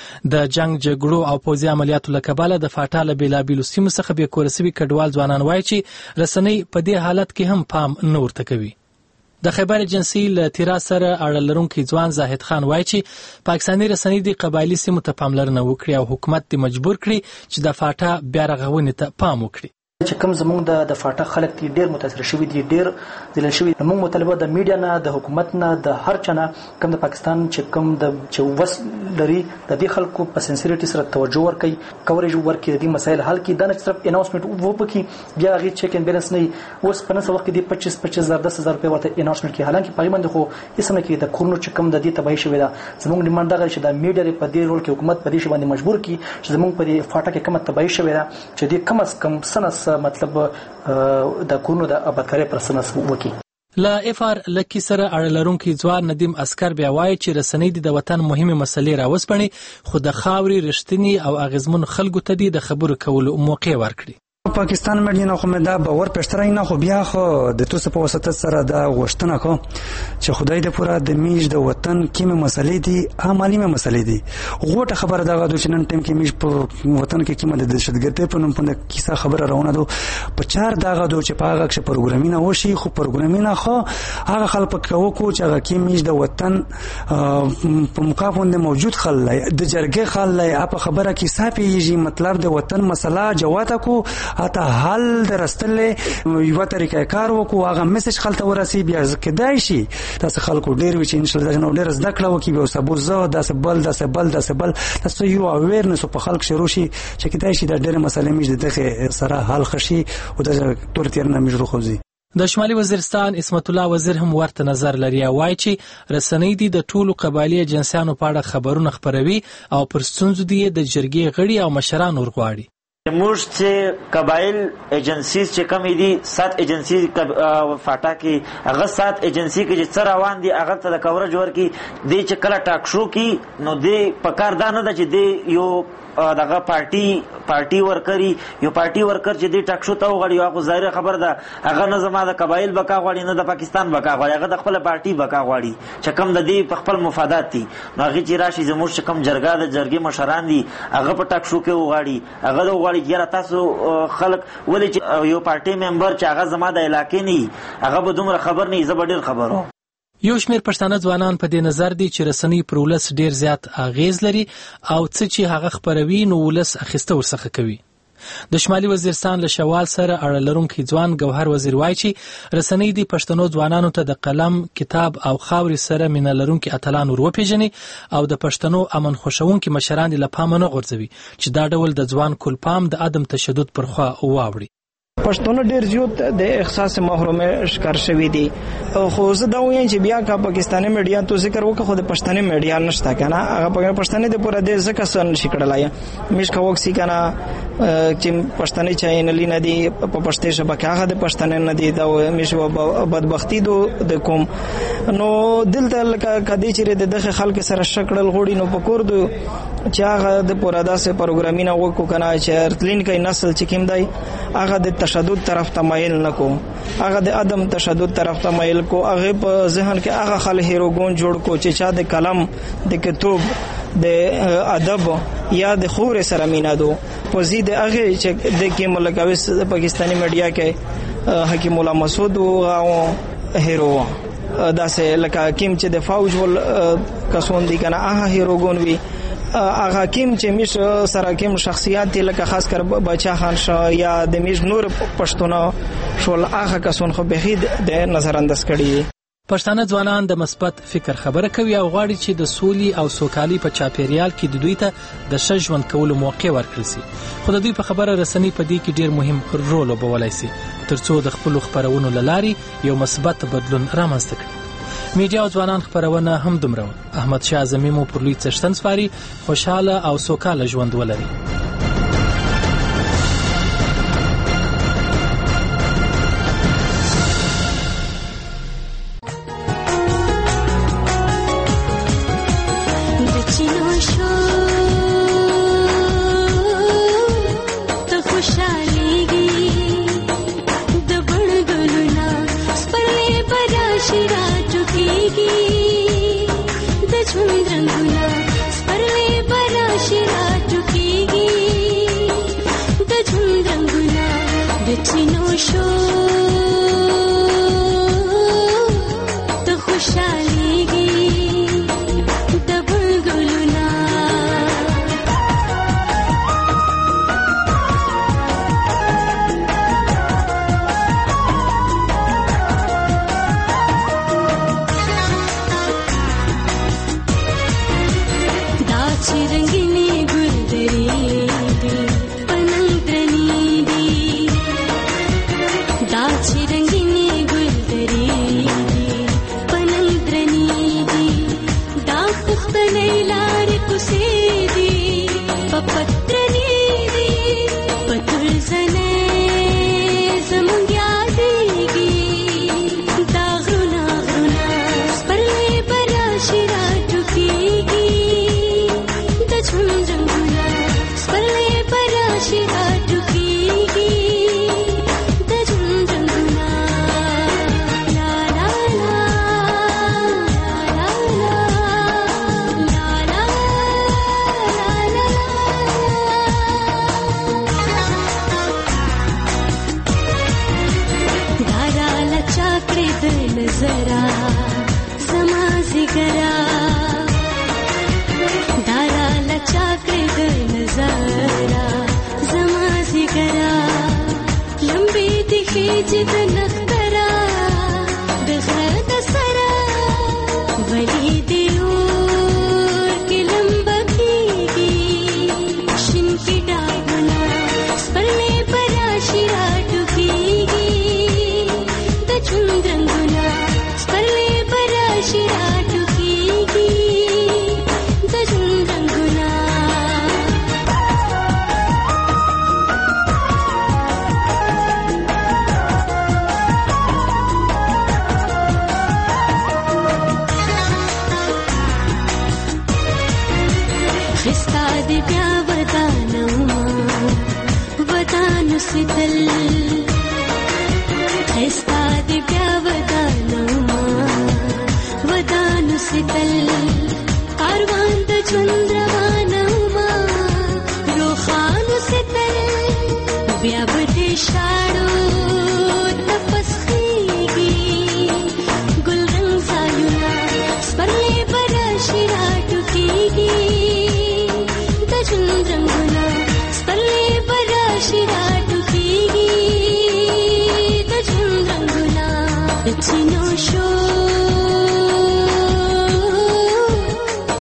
د جنگ جګړو او پوځي عملیاتو له کبله د فاټا له بیلابیلو سیمو څخه به کورسوي کډوال ځوانان وایي چې رسنۍ په دې حالت کې هم پام نه ورته کوي. د خیبر ایجنسی له تیرا سره اړلرونکي ځوان زاهد خان وایي چې پاکستاني رسنۍ د قبایلی سیمو ته پاملرنه وکړي او حکومت دې مجبور کړي چې د فاټا بیا رغونې ته پام وکړي. چې کوم زموږ د د فاټا خلک دي ډیر متاثر شوي دي ډیر ځلل شوي موږ مطالبه د میډیا نه د حکومت نه د هر چا نه کوم د پاکستان چې کوم د چې وس لري د دې خلکو په سنسریټي سره توجه ورکړي کوریج ورکړي د دې مسایل حل کړي دا نه صرف اناونسمنت وکړي بیا هغه چیک ان بیلانس نه اوس په نس وخت کې د پچیس پچیس هزار دس هزار روپۍ ورته اناونسمنت کوي حالانکه په باندې خو هیڅ نه کوي د کورونو چې کوم د دې تباہي شوی دا زموږ ډیماند دا چې د میډیا په دې رول کې حکومت په دې شی باندې مجبور کړي چې زموږ په دې فاټا کې کومه تباہي شوی دا چې دې کم از کم سنس مطلب د کورونو د آبادکارۍ پر سنس وکړي. لا اف ار لکی سره اړلرونکي ځوان ندیم اسکر بیا وایي چې رسنۍ د وطن مهمه مسلې راوسپړي خو د خاوري رښتینی او اغیزمن خلکو ته د خبرو کولو موقع ورکړي. پاکستان میډیا نه خو مې دا باور پېشترای نه خو بیا خو د توسه په واسطه سره دا غوښتنه کو چې خدای دې پورا د میش د وطن کیمه مسلې دي عملی مسلې دي غوټه خبره دا غوډه چې نن ټیم کې میش په وطن کې کیمه د دهشتګردۍ په نوم په کیسه خبره راونه دو په چار دا غوډه چې په هغه کې پروګرامینه وشي خو پروګرامینه خو هغه خلک کو کو چې هغه کې میش د وطن په مقابل موجود خلای د جرګې خلای په خبره کې صافي مطلب د وطن مسله جوات کو اته حل درستلې یو طریقې کار وکړو هغه میسج خلته ورسي بیا کېدای شي تاسو خلکو ډیر وچ ان شاء الله نو ډیر زده کړو کې به سبو زه د سبل د سبل د سبل تاسو یو اویرنس په خلک شروع شي چې کېدای شي د ډیر مسلې مې دغه سره حل خشي او د تور تیر نه مجرو خوځي د شمالي وزیرستان اسمت الله وزیر هم ورته نظر لري وایي چې رسنۍ دي د ټولو قبایلی جنسیانو په اړه خبرونه خپروي او پر ستونزو دي د جرګې غړي او مشران ورغواړي موږ چې قبایل ایجنسیز چې کوم دي سات ایجنسی فاټا کې هغه سات ایجنسی کې چې څه روان دي هغه ته د کورج ورکی دی چې کله ټاک شو کې نو دی په کار دا نه ده چې دی یو دغه پارټي پارټي ورکري یو پارټي ورکر چې دی ټاک شو ته وغړي هغه ظاهر خبر ده هغه نه زما د قبایل بقا غواړي نه د پاکستان بقا غواړي هغه د خپل پارټي بقا غواړي چې کوم د دې په خپل مفادات دي نو هغه چې راشي زموږ چې کوم جرګه د جرګې مشران دي هغه په ټاک شو کې وغړي هغه د وغړي یاره تاسو خلک ولې چې یو پارټي ممبر چې هغه زما د علاقې نه هغه به دومره خبر نه زه به ډېر خبرو یو شمېر پښتانه ځوانان په دې نظر دي چې رسنۍ پر ولس ډیر زیات اغیز لري او څه چې هغه خبروي نو ولس اخیسته ورڅخه کوي د شمالي وزیرستان له شوال سره اړه لرونکي ځوان ګوهر وزیر وایي چې رسنۍ د پښتنو ځوانانو ته د قلم کتاب او خاورې سره مینه لرونکي اتلان وروپیژني او د پښتنو امن خوښونکي مشران له پامه نه غورځوي چې دا ډول د ځوان کلپام د عدم تشدد پر خوا واوړي پښتون ډیر زیات د احساس محرومه ښکار شوی دي خو زه دا وایم چې بیا کا پاکستاني میډیا تو ذکر وکړو خو د پښتني میډیا نشته کنه هغه په پښتني د پوره د ځکه سن شکړلای مش کا وکسي کنه چې پښتني چینل نه دي په پښتو شبکه هغه د پښتني نه دي دا مش بدبختی دو د کوم نو دلته کدي چې د دغه خلک سره شکړل غوړي نو پکور دو چې هغه د پوره داسې پروګرامینه وکړو کنه چې ارتلین کې نسل چې کوم دی هغه د تشدد طرف ته مایل نکو هغه د عدم تشدد طرف ته مایل کو هغه په ذهن کې هغه خل هیروګون جوړ کو چې چا د قلم د کتاب د ادب یا د خور سره مینا دو په زید هغه چې د کې ملکاوس د پاکستاني میډیا کې حکیم الله مسعود او هیرو دا سه لکه کیم چې د فوج ول کسون دي کنه هغه هیروګون وی هغه کیم چې مش سره کیم شخصیت لکه خاص کر بچا خان شاه یا د میش نور پښتون شول هغه کسون خو به د نظر انداز کړي پښتانه ځوانان د مثبت فکر خبره کوي او غواړي چې د سولې او سوکالۍ په چاپیریال کې د دوی ته د ښه ژوند کولو موقع ورکړل شي خو د دوی په خبره رسنۍ په دې کې ډیر مهم رول لوبولی شي ترڅو د خپل خبرونو لارې یو مثبت بدلون رامنځته کړي میډیا او ځوانان خبرونه هم دومره احمد شاه اعظمي مو پر لوی څښتن سپاري خوشاله او سوکاله ژوند ولري The خستا دی بیا ودانوما ودانو ستل خستا دی بیا ودانوما ودانو ستل